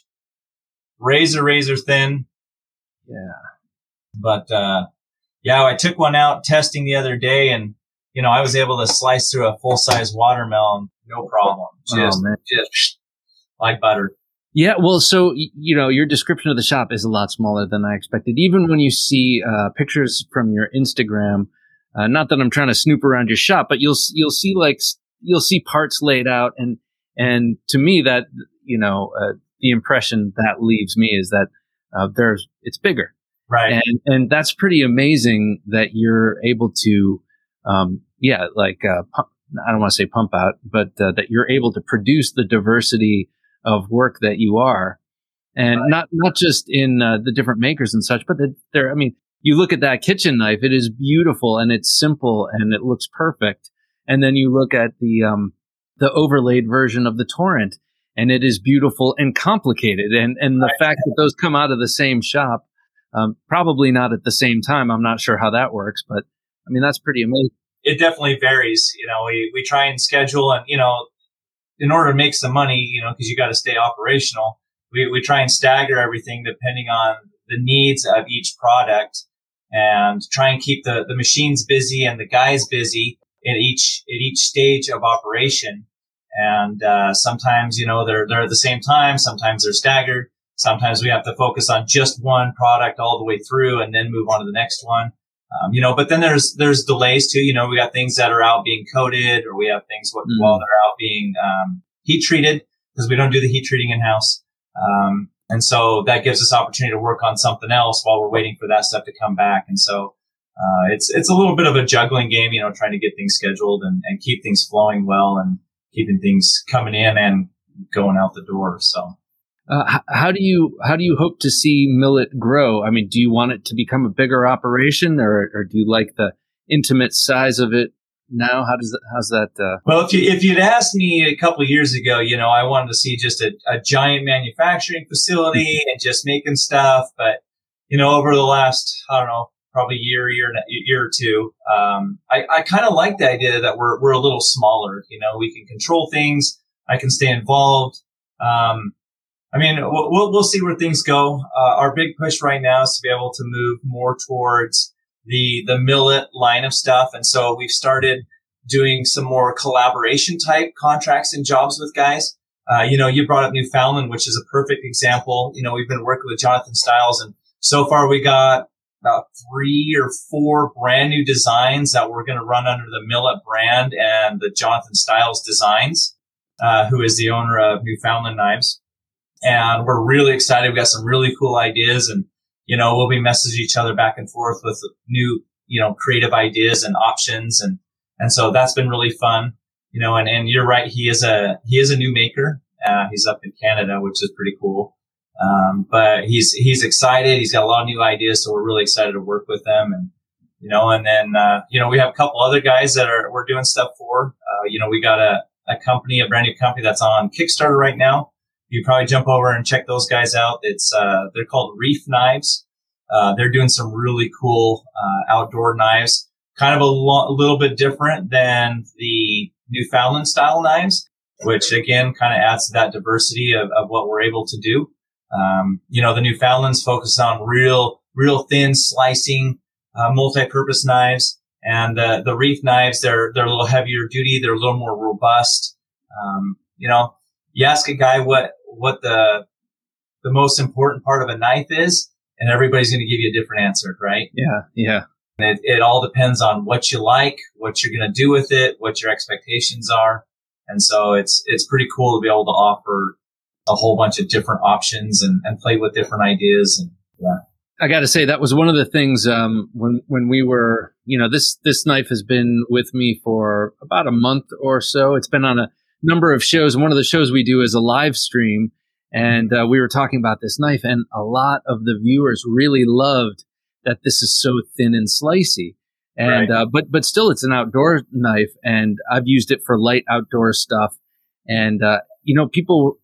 razor, razor thin. Yeah. But, uh, yeah, I took one out testing the other day and, you know, I was able to slice through a full size watermelon. No problem. Just, oh, man. just like butter. Yeah, well, so, you know, your description of the shop is a lot smaller than I expected. Even when you see uh, pictures from your Instagram, uh, not that I'm trying to snoop around your shop, but you'll you'll see like you'll see parts laid out, and and to me that you know uh, the impression that leaves me is that uh, there's it's bigger, right? And and that's pretty amazing that you're able to, um, yeah, like uh, pump, I don't want to say pump out, but uh, that you're able to produce the diversity of work that you are, and right. not not just in uh, the different makers and such, but that there. I mean, you look at that kitchen knife; it is beautiful and it's simple and it looks perfect. And then you look at the um, the overlaid version of the Torrent, and it is beautiful and complicated. And and the right. fact that those come out of the same shop, um, probably not at the same time. I'm not sure how that works, but I mean that's pretty amazing. It definitely varies. You know, we we try and schedule, and you know. In order to make some money, you know, because you got to stay operational, we, we try and stagger everything depending on the needs of each product and try and keep the, the machines busy and the guys busy at each, at each stage of operation. And, uh, sometimes, you know, they're, they're at the same time. Sometimes they're staggered. Sometimes we have to focus on just one product all the way through and then move on to the next one. Um, you know, but then there's, there's delays too. You know, we got things that are out being coated, or we have things what, mm. while they're out being, um, heat treated, because we don't do the heat treating in house. Um, and so that gives us opportunity to work on something else while we're waiting for that stuff to come back. And so, uh, it's, it's a little bit of a juggling game, you know, trying to get things scheduled and, and keep things flowing well and keeping things coming in and going out the door. So. Uh, how do you how do you hope to see Millet grow? I mean, do you want it to become a bigger operation, or, or do you like the intimate size of it now? How does that, how's that? Uh... Well, if you if you'd asked me a couple of years ago, you know, I wanted to see just a, a giant manufacturing facility and just making stuff. But you know, over the last I don't know, probably year, year, year or two, um, I, I kind of like the idea that we're we're a little smaller. You know, we can control things. I can stay involved. Um, I mean, we'll, we'll see where things go. Uh, our big push right now is to be able to move more towards the, the millet line of stuff. And so we've started doing some more collaboration type contracts and jobs with guys. Uh, you know, you brought up Newfoundland, which is a perfect example. You know, we've been working with Jonathan Styles, and so far we got about three or four brand new designs that we're going to run under the Millet brand and the Jonathan Styles Designs, uh, who is the owner of Newfoundland Knives. And we're really excited. We've got some really cool ideas, and, you know, we'll be messaging each other back and forth with new, you know, creative ideas and options. And, and so that's been really fun, you know, and, and you're right. He is a, he is a new maker. Uh, he's up in Canada, which is pretty cool. Um, but he's, he's excited. He's got a lot of new ideas. So we're really excited to work with them. And, you know, and then, uh, you know, we have a couple other guys that are, we're doing stuff for, uh, you know, we got a, a company, a brand new company that's on Kickstarter right now. You probably jump over and check those guys out. It's, uh, they're called Reef Knives. Uh, they're doing some really cool, uh, outdoor knives, kind of a, lo- a little bit different than the Newfoundland style knives. which again kind of adds to that diversity of, of what we're able to do. Um, you know, the Newfoundlands focus on real, real thin slicing, uh, multi-purpose knives, and the the Reef knives, they're they're a little heavier duty, they're a little more robust. Um, you know, you ask a guy what what the the most important part of a knife is, and everybody's going to give you a different answer, right? Yeah, yeah. It, it all depends on what you like, what you're going to do with it, what your expectations are. And so it's, it's pretty cool to be able to offer a whole bunch of different options and, and play with different ideas. And yeah. I got to say that was one of the things, um, when, when we were, you know, this, this knife has been with me for about a month or so. It's been on a number of shows. One of the shows we do is a live stream. And uh, we were talking about this knife, and a lot of the viewers really loved that this is so thin and slicey. And, right. uh, but, but still it's an outdoor knife, and I've used it for light outdoor stuff. And, uh, you know, people,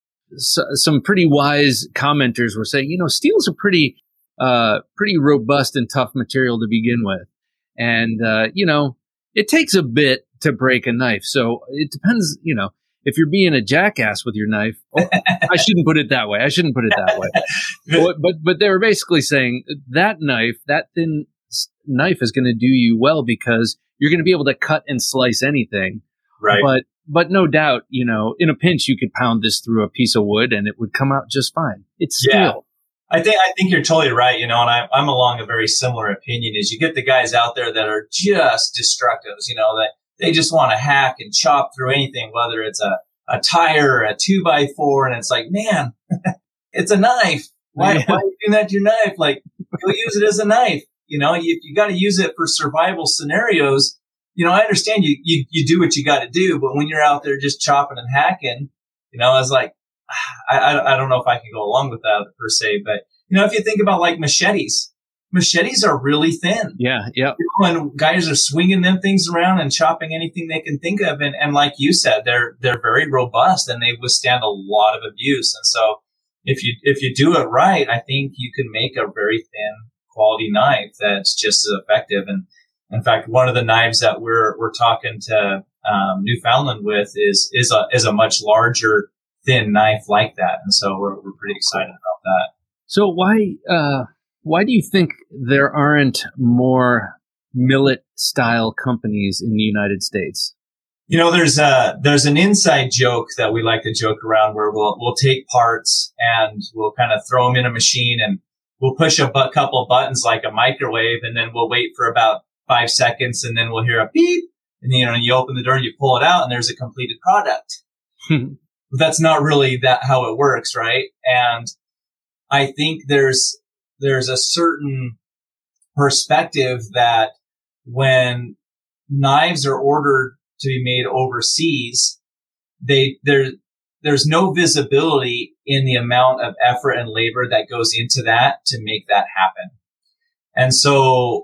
s- some pretty wise commenters were saying, you know, steel's a pretty, uh, pretty robust and tough material to begin with. And, uh, you know, it takes a bit to break a knife. So it depends, you know, if you're being a jackass with your knife, oh, I shouldn't put it that way. I shouldn't put it that way. But, but, but they were basically saying that knife, that thin knife is going to do you well because you're going to be able to cut and slice anything. Right. But, but no doubt, you know, in a pinch, you could pound this through a piece of wood and it would come out just fine. It's steel. Yeah. I think, I think you're totally right. You know, and I, I'm along a very similar opinion is you get the guys out there that are just destructives, you know, that they just want to hack and chop through anything, whether it's a, a tire or a two by four. And it's like, man, it's a knife. Why, Yeah. why are you doing that to your knife? Like, go use it as a knife. You know, you, you got to use it for survival scenarios. You know, I understand you, you, you do what you got to do, but when you're out there just chopping and hacking, you know, I was like, I, I, I don't know if I can go along with that per se, but you know, if you think about like machetes, machetes are really thin. Yeah. Yeah. When guys are swinging them things around and chopping anything they can think of. And, and like you said, they're, they're very robust and they withstand a lot of abuse. And so if you, if you do it right, I think you can make a very thin quality knife that's just as effective. And in fact, one of the knives that we're, we're talking to, um, Newfoundland with is, is a, is a much larger thin knife like that. And so we're, we're pretty excited about that. So why, uh, why do you think there aren't more millet style companies in the United States? You know, there's a, there's an inside joke that we like to joke around where we'll, we'll take parts and we'll kind of throw them in a machine and we'll push a bu- couple of buttons like a microwave and then we'll wait for about five seconds and then we'll hear a beep and, you know, you open the door and you pull it out and there's a completed product. That's not really that how it works, right? And I think there's, there's a certain perspective that when knives are ordered to be made overseas, they, there, there's no visibility in the amount of effort and labor that goes into that to make that happen. And so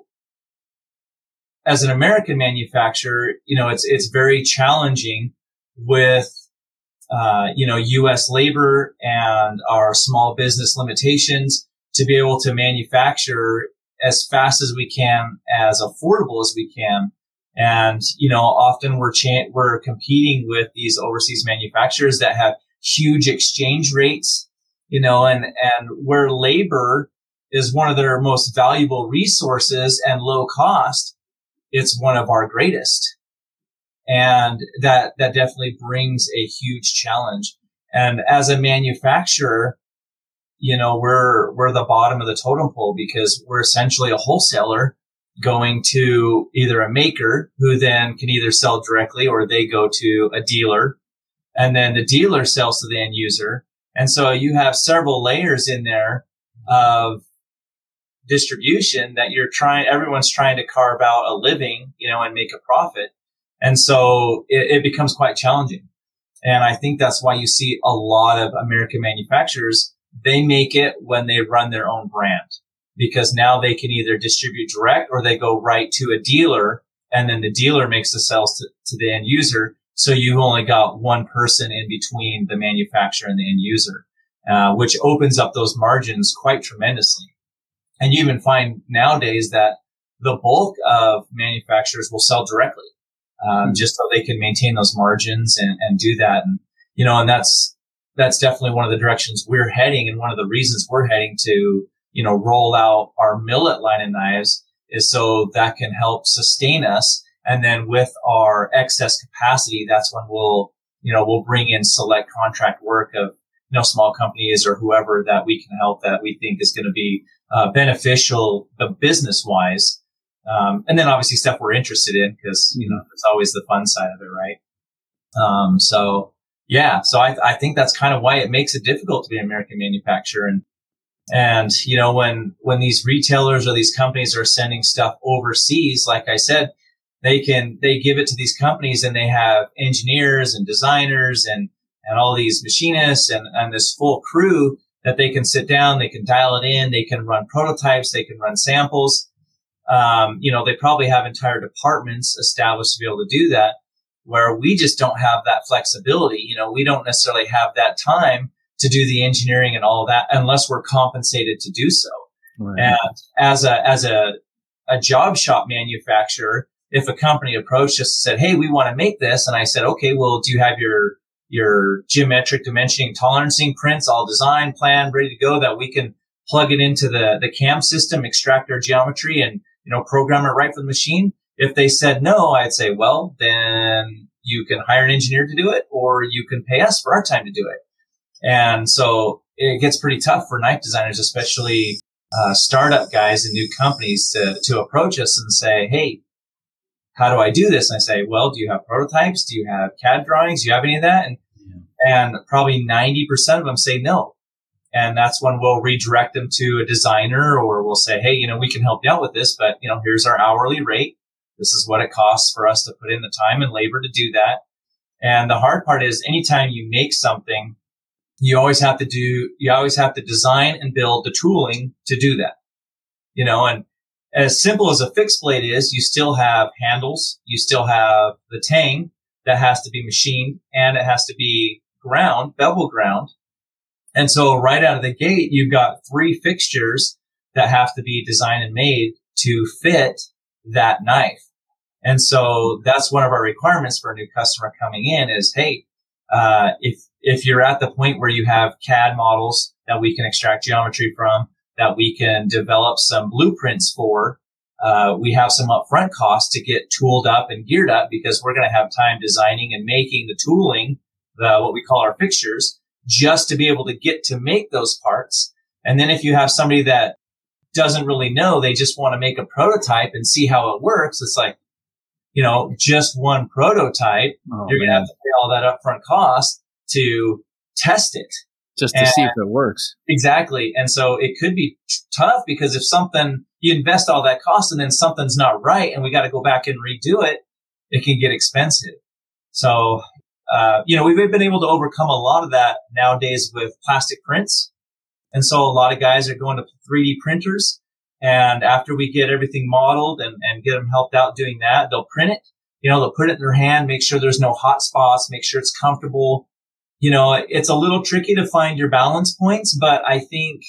as an American manufacturer, you know, it's, it's very challenging with, uh, you know, U S labor and our small business limitations to be able to manufacture as fast as we can, as affordable as we can. And, you know, often we're, cha- we're competing with these overseas manufacturers that have huge exchange rates, you know, and, and where labor is one of their most valuable resources and low cost, it's one of our greatest. And that, that definitely brings a huge challenge. And as a manufacturer, you know, we're, we're the bottom of the totem pole because we're essentially a wholesaler going to either a maker who then can either sell directly or they go to a dealer and then the dealer sells to the end user. And so you have several layers in there of distribution that you're trying, everyone's trying to carve out a living, you know, and make a profit. And so it, it becomes quite challenging. And I think that's why you see a lot of American manufacturers, they make it when they run their own brand because now they can either distribute direct or they go right to a dealer and then the dealer makes the sales to, to the end user. So you've only got one person in between the manufacturer and the end user, uh, which opens up those margins quite tremendously. And you even find nowadays that the bulk of manufacturers will sell directly. um, mm-hmm. just so they can maintain those margins and, and do that. And, you know, and that's, that's definitely one of the directions we're heading. And one of the reasons we're heading to, you know, roll out our millet line of knives is so that can help sustain us. And then with our excess capacity, that's when we'll, you know, we'll bring in select contract work of, you know, small companies or whoever that we can help that we think is going to be uh, beneficial uh, business wise. Um, and then obviously stuff we're interested in because, you know, it's always the fun side of it, right? Um, so yeah, so I, I think that's kind of why it makes it difficult to be an American manufacturer. And, and, you know, when, when these retailers or these companies are sending stuff overseas, like I said, they can, they give it to these companies and they have engineers and designers and, and all these machinists and, and this full crew that they can sit down, they can dial it in, they can run prototypes, they can run samples. Um, you know, they probably have entire departments established to be able to do that, where we just don't have that flexibility. You know, we don't necessarily have that time to do the engineering and all of that unless we're compensated to do so. Right. And as a, as a, a job shop manufacturer, if a company approached us and said, hey, we want to make this. And I said, okay, well, do you have your, your geometric dimensioning tolerancing prints all designed, planned, ready to go that we can plug it into the, the C A M system, extract our geometry and, you know, program it right for the machine? If they said no, I'd say, well, then you can hire an engineer to do it or you can pay us for our time to do it. And so it gets pretty tough for knife designers, especially uh, startup guys and new companies to, to approach us and say, hey, how do I do this? And I say, well, do you have prototypes? Do you have C A D drawings? Do you have any of that? And, yeah. and probably ninety percent of them say no. And that's when we'll redirect them to a designer or we'll say, hey, you know, we can help you out with this, but, you know, here's our hourly rate. This is what it costs for us to put in the time and labor to do that. And the hard part is anytime you make something, you always have to do, you always have to design and build the tooling to do that. You know, and as simple as a fixed blade is, you still have handles, you still have the tang that has to be machined and it has to be ground, bevel ground. And so right out of the gate, you've got three fixtures that have to be designed and made to fit that knife. And so that's one of our requirements for a new customer coming in is, hey, uh, if, if you're at the point where you have C A D models that we can extract geometry from, that we can develop some blueprints for, uh, we have some upfront costs to get tooled up and geared up because we're going to have time designing and making the tooling, the, what we call our fixtures, just to be able to get to make those parts. And then if you have somebody that doesn't really know, they just want to make a prototype and see how it works. It's like, you know, just one prototype, oh, you're going to have to pay all that upfront cost to test it. Just to and, see if it works. Exactly. And so it could be tough because if something, you invest all that cost and then something's not right and we got to go back and redo it, it can get expensive. So, uh, you know, we've been able to overcome a lot of that nowadays with plastic prints. And so a lot of guys are going to three D printers. And after we get everything modeled and, and get them helped out doing that, they'll print it. You know, they'll put it in their hand, make sure there's no hot spots, make sure it's comfortable. You know, it's a little tricky to find your balance points, but I think,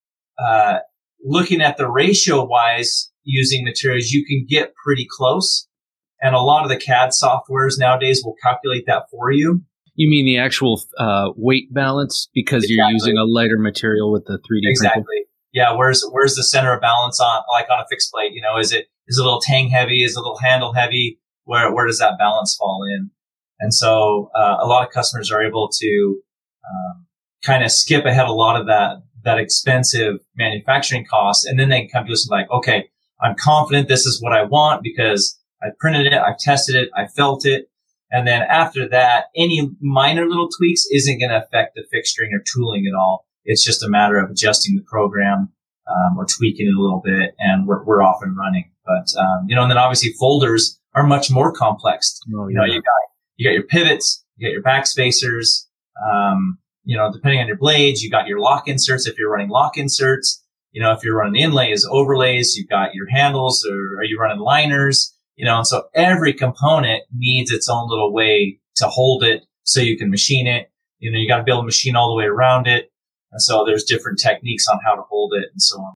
uh, looking at the ratio wise using materials, you can get pretty close. And a lot of the C A D softwares nowadays will calculate that for you. You mean the actual, uh, weight balance because exactly. You're using a lighter material with the three D exactly. printing? Yeah. Where's, where's the center of balance on, like on a fixed plate? You know, is it, is it a little tang heavy? Is it a little handle heavy? Where, where does that balance fall in? And so, uh, a lot of customers are able to, um, kind of skip ahead a lot of that, that expensive manufacturing costs. And then they can come to us and like, okay, I'm confident this is what I want because I printed it, I've tested it, I felt it. And then after that, any minor little tweaks isn't going to affect the fixturing or tooling at all. It's just a matter of adjusting the program, um, or tweaking it a little bit and we're, we're off and running. But, um, you know, and then obviously folders are much more complex. Oh, yeah. You know, you got, you got your pivots, you got your back spacers, um, you know, depending on your blades, you got your lock inserts if you're running lock inserts. You know, if you're running inlays, overlays, you've got your handles, or are you running liners? You know, and so every component needs its own little way to hold it so you can machine it. You know, you got to be able to machine all the way around it. And so there's different techniques on how to hold it and so on.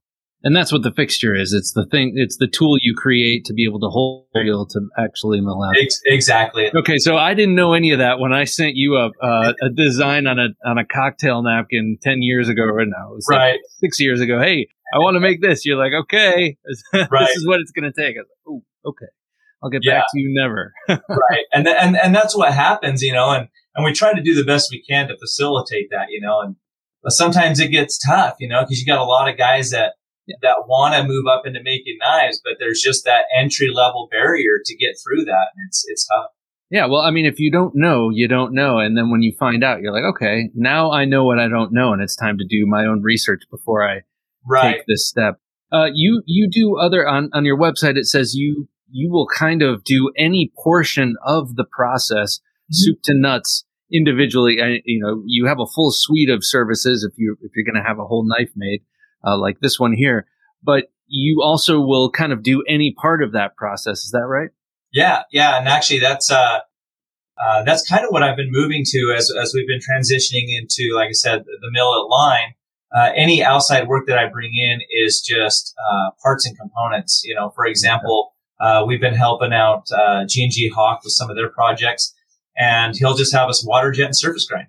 And that's what the fixture is. It's the thing. It's the tool you create to be able to hold material to actually mill out. Ex- exactly. Okay, so I didn't know any of that when I sent you a uh, a design on a on a cocktail napkin ten years ago, or no, it was like right, six years ago. Hey, I want to make this. You're like, okay, this right. is what it's going to take. I was like, oh, okay, I'll get yeah. back to you never. Right, and th- and and that's what happens, you know, and and we try to do the best we can to facilitate that, you know, and but sometimes it gets tough, you know, because you got a lot of guys that. Yeah. that want to move up into making knives, but there's just that entry level barrier to get through that. And it's, it's tough. Yeah. Well, I mean, if you don't know, you don't know. And then when you find out, you're like, okay, now I know what I don't know. And it's time to do my own research before I right. take this step. Uh, you, you do other on, on your website. It says you, you will kind of do any portion of the process, mm-hmm. soup to nuts individually. I, you know, you have a full suite of services if you, if you're going to have a whole knife made. Uh, like this one here, but you also will kind of do any part of that process. Is that right? Yeah. Yeah. And actually that's, uh, uh, that's kind of what I've been moving to as, as we've been transitioning into, like I said, the, the Millet line. Uh, any outside work that I bring in is just, uh, parts and components. You know, for example, uh, we've been helping out, uh, G and G Hawk with some of their projects, and he'll just have us water jet and surface grind.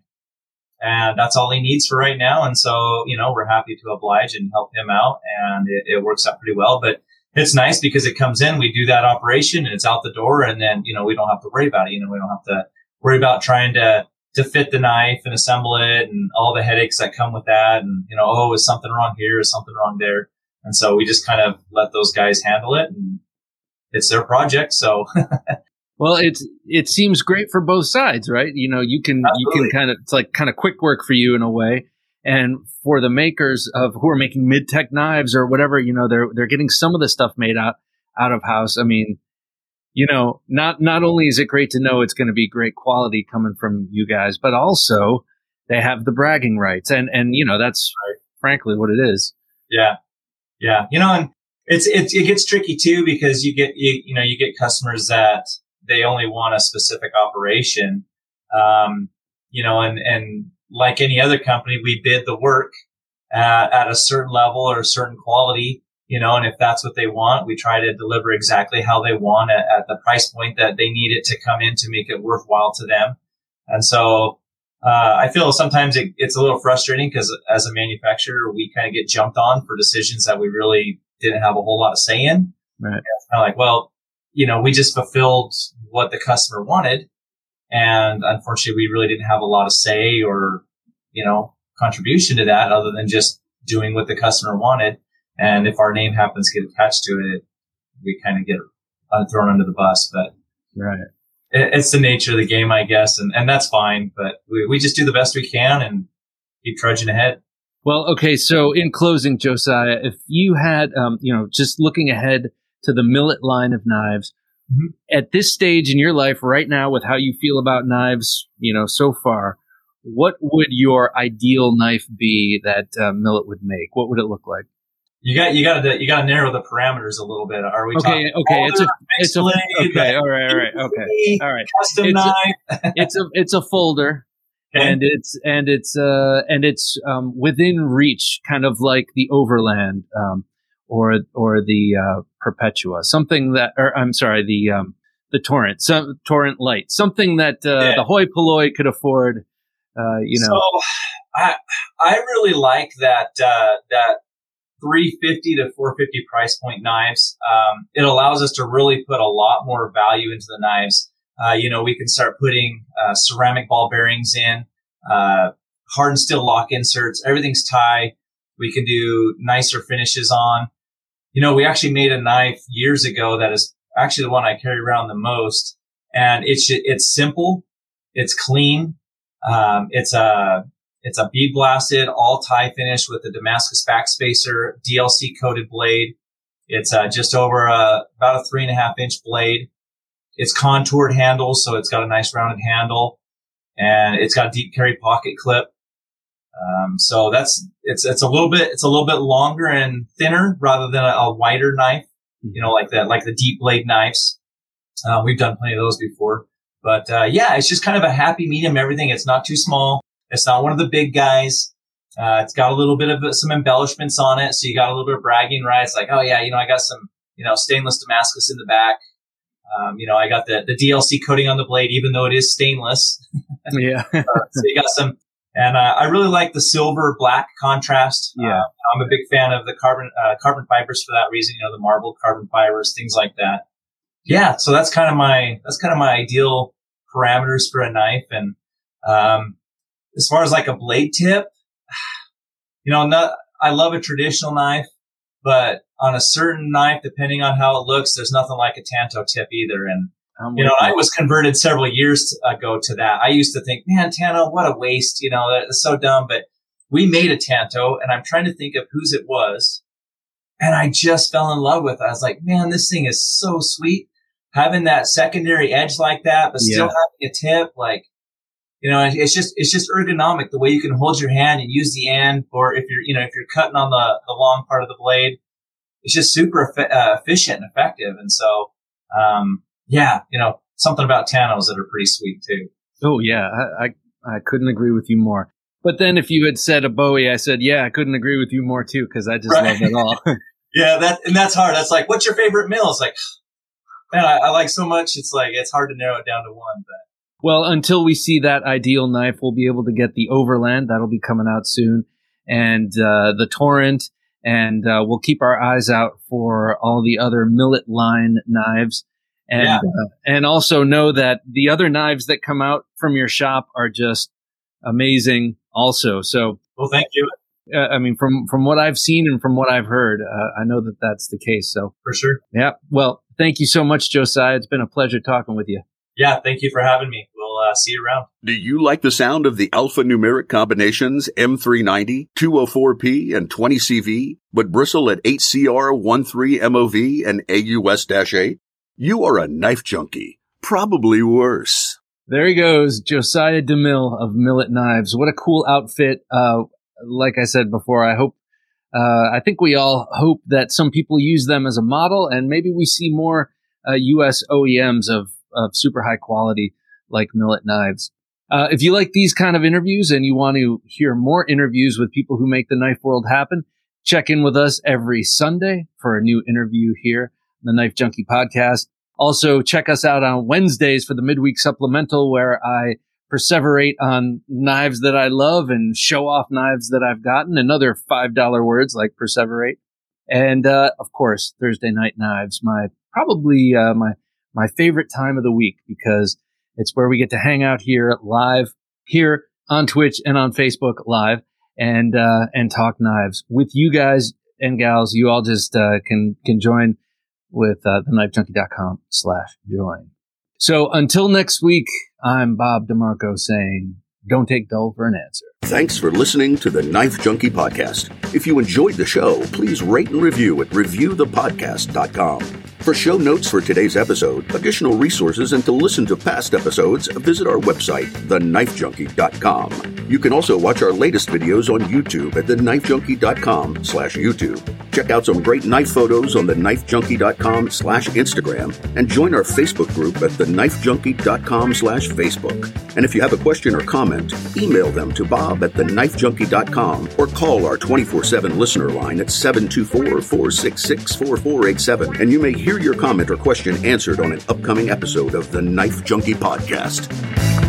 And that's all he needs for right now. And so, you know, we're happy to oblige and help him out. And it, it works out pretty well. But it's nice because it comes in, we do that operation and it's out the door. And then, you know, we don't have to worry about it. You know, we don't have to worry about trying to, to fit the knife and assemble it and all the headaches that come with that. And, you know, oh, is something wrong here? Is something wrong there? And so we just kind of let those guys handle it, and it's their project. So. Well, it's it seems great for both sides, right? You know, you can Absolutely. you can kind of it's like kind of quick work for you in a way, and for the makers of who are making mid-tech knives or whatever, you know, they're they're getting some of the stuff made out out of house. I mean, you know, not not only is it great to know it's going to be great quality coming from you guys, but also they have the bragging rights, and and you know that's right. frankly what it is. Yeah, yeah, you know, and it's it's it gets tricky too because you get you you know you get customers that. They only want a specific operation, um, you know, and, and like any other company, we bid the work uh, at a certain level or a certain quality, you know, and if that's what they want, we try to deliver exactly how they want it at the price point that they need it to come in to make it worthwhile to them. And so uh, I feel sometimes it, it's a little frustrating because as a manufacturer, we kind of get jumped on for decisions that we really didn't have a whole lot of say in. Right. It's kind of like, well, you know, we just fulfilled what the customer wanted. And unfortunately, we really didn't have a lot of say or, you know, contribution to that other than just doing what the customer wanted. And if our name happens to get attached to it, we kind of get thrown under the bus. But right. it, it's the nature of the game, I guess. And, and that's fine. But we, we just do the best we can and keep trudging ahead. Well, okay. So in closing, Josiah, if you had, um, you know, just looking ahead to the Millet line of knives. Mm-hmm. At this stage in your life right now, with how you feel about knives, you know, so far, what would your ideal knife be that uh, Millet would make? What would it look like? You got, you got to, you got to narrow the parameters a little bit. Are we okay? Talking okay, it's a, it's a, blade, okay, all right, all right, okay, all right. Custom it's knife. A, it's a, it's a folder. Okay. And it's, and it's, uh, and it's, um, within reach, kind of like the Overland, um, or or the uh, Perpetua, something that, or I'm sorry, the um, the Torrent, some Torrent Light, something that uh, yeah. the hoi polloi could afford. Uh, you know, so I I really like that uh, that three fifty to four fifty price point knives. Um, it allows us to really put a lot more value into the knives. Uh, you know, we can start putting uh, ceramic ball bearings in, uh, hardened steel lock inserts. Everything's tie. We can do nicer finishes on. You know, we actually made a knife years ago that is actually the one I carry around the most. And it's, it's simple. It's clean. Um, it's a, it's a bead blasted, all tie finish with a Damascus backspacer, D L C coated blade. It's, uh, just over a, about a three and a half inch blade. It's contoured handles. So it's got a nice rounded handle, and it's got a deep carry pocket clip. Um, so that's, it's, it's a little bit, it's a little bit longer and thinner rather than a, a wider knife, you know, like that, like the deep blade knives. Uh, we've done plenty of those before, but, uh, yeah, it's just kind of a happy medium, everything. It's not too small. It's not one of the big guys. Uh, it's got a little bit of some embellishments on it. So you got a little bit of bragging rights, like, oh yeah, you know, I got some, you know, stainless Damascus in the back. Um, you know, I got the, the D L C coating on the blade, even though it is stainless. Yeah. uh, so you got some, and uh, I really like the silver black contrast. Yeah. Uh, I'm a big fan of the carbon, uh, carbon fibers for that reason, you know, the marbled carbon fibers, things like that. Yeah. So that's kind of my, that's kind of my ideal parameters for a knife. And, um, as far as like a blade tip, you know, not, I love a traditional knife, but on a certain knife, depending on how it looks, there's nothing like a Tanto tip either. And, I'm you know, you. I was converted several years ago to that. I used to think, man, Tanto, what a waste. You know, that's so dumb. But we made a Tanto, and I'm trying to think of whose it was. And I just fell in love with it. I was like, man, this thing is so sweet. Having that secondary edge like that, but still Yeah. having a tip, like, you know, it's just, it's just ergonomic, the way you can hold your hand and use the end, or if you're, you know, if you're cutting on the, the long part of the blade, it's just super eff- uh, efficient and effective. And so, um, yeah, you know, something about Tantos that are pretty sweet too. Oh yeah. I, I, I couldn't agree with you more. But then if you had said a Bowie, I said, yeah, I couldn't agree with you more too, because I just Right. love it all. Yeah, that, and that's hard. That's like, what's your favorite mill? It's like, man, I, I like so much. It's like, it's hard to narrow it down to one, but. Well, until we see that ideal knife, we'll be able to get the Overland. That'll be coming out soon. And uh, the Torrent. And uh, we'll keep our eyes out for all the other Millet line knives. And Yeah. uh, and also know that the other knives that come out from your shop are just amazing also. So, Well, thank you. uh, I mean, from, from what I've seen and from what I've heard, uh, I know that that's the case. So, For sure. yeah. Well, thank you so much, Josiah. It's been a pleasure talking with you. Yeah, thank you for having me. We'll uh, see you around. Do you like the sound of the alphanumeric combinations M three ninety, two oh four P, and twenty C V, but bristle at eight C R thirteen M O V and A U S eight? You are a knife junkie. Probably worse. There he goes, Josiah DeMille of Millet Knives. What a cool outfit. Uh, like I said before, I hope, uh, I think we all hope that some people use them as a model, and maybe we see more uh, U S O E Ms of, of super high quality like Millet Knives. Uh, if you like these kind of interviews and you want to hear more interviews with people who make the knife world happen, check in with us every Sunday for a new interview here on the Knife Junkie Podcast. Also, check us out on Wednesdays for the midweek supplemental, where I perseverate on knives that I love and show off knives that I've gotten, and other five dollar words like perseverate. And, uh, of course, Thursday Night Knives, my, probably, uh, my, my favorite time of the week, because it's where we get to hang out here live, here on Twitch and on Facebook live, and, uh, and talk knives with you guys and gals. You all just, uh, can, can join with, uh, the knife junkie dot com slash join. So until next week, I'm Bob DeMarco saying, don't take dull for an answer. Thanks for listening to the Knife Junkie Podcast. If you enjoyed the show, please rate and review at review the podcast dot com. For show notes for today's episode, additional resources, and to listen to past episodes, visit our website, the knife junkie dot com. You can also watch our latest videos on YouTube at the knife junkie dot com slash YouTube. Check out some great knife photos on the knife junkie dot com slash Instagram, and join our Facebook group at the knife junkie dot com slash Facebook. And if you have a question or comment, email them to Bob at the knife junkie dot com or call our twenty-four seven listener line at seven two four, four six six, four four eight seven, and you may hear your comment or question answered on an upcoming episode of the Knife Junkie Podcast.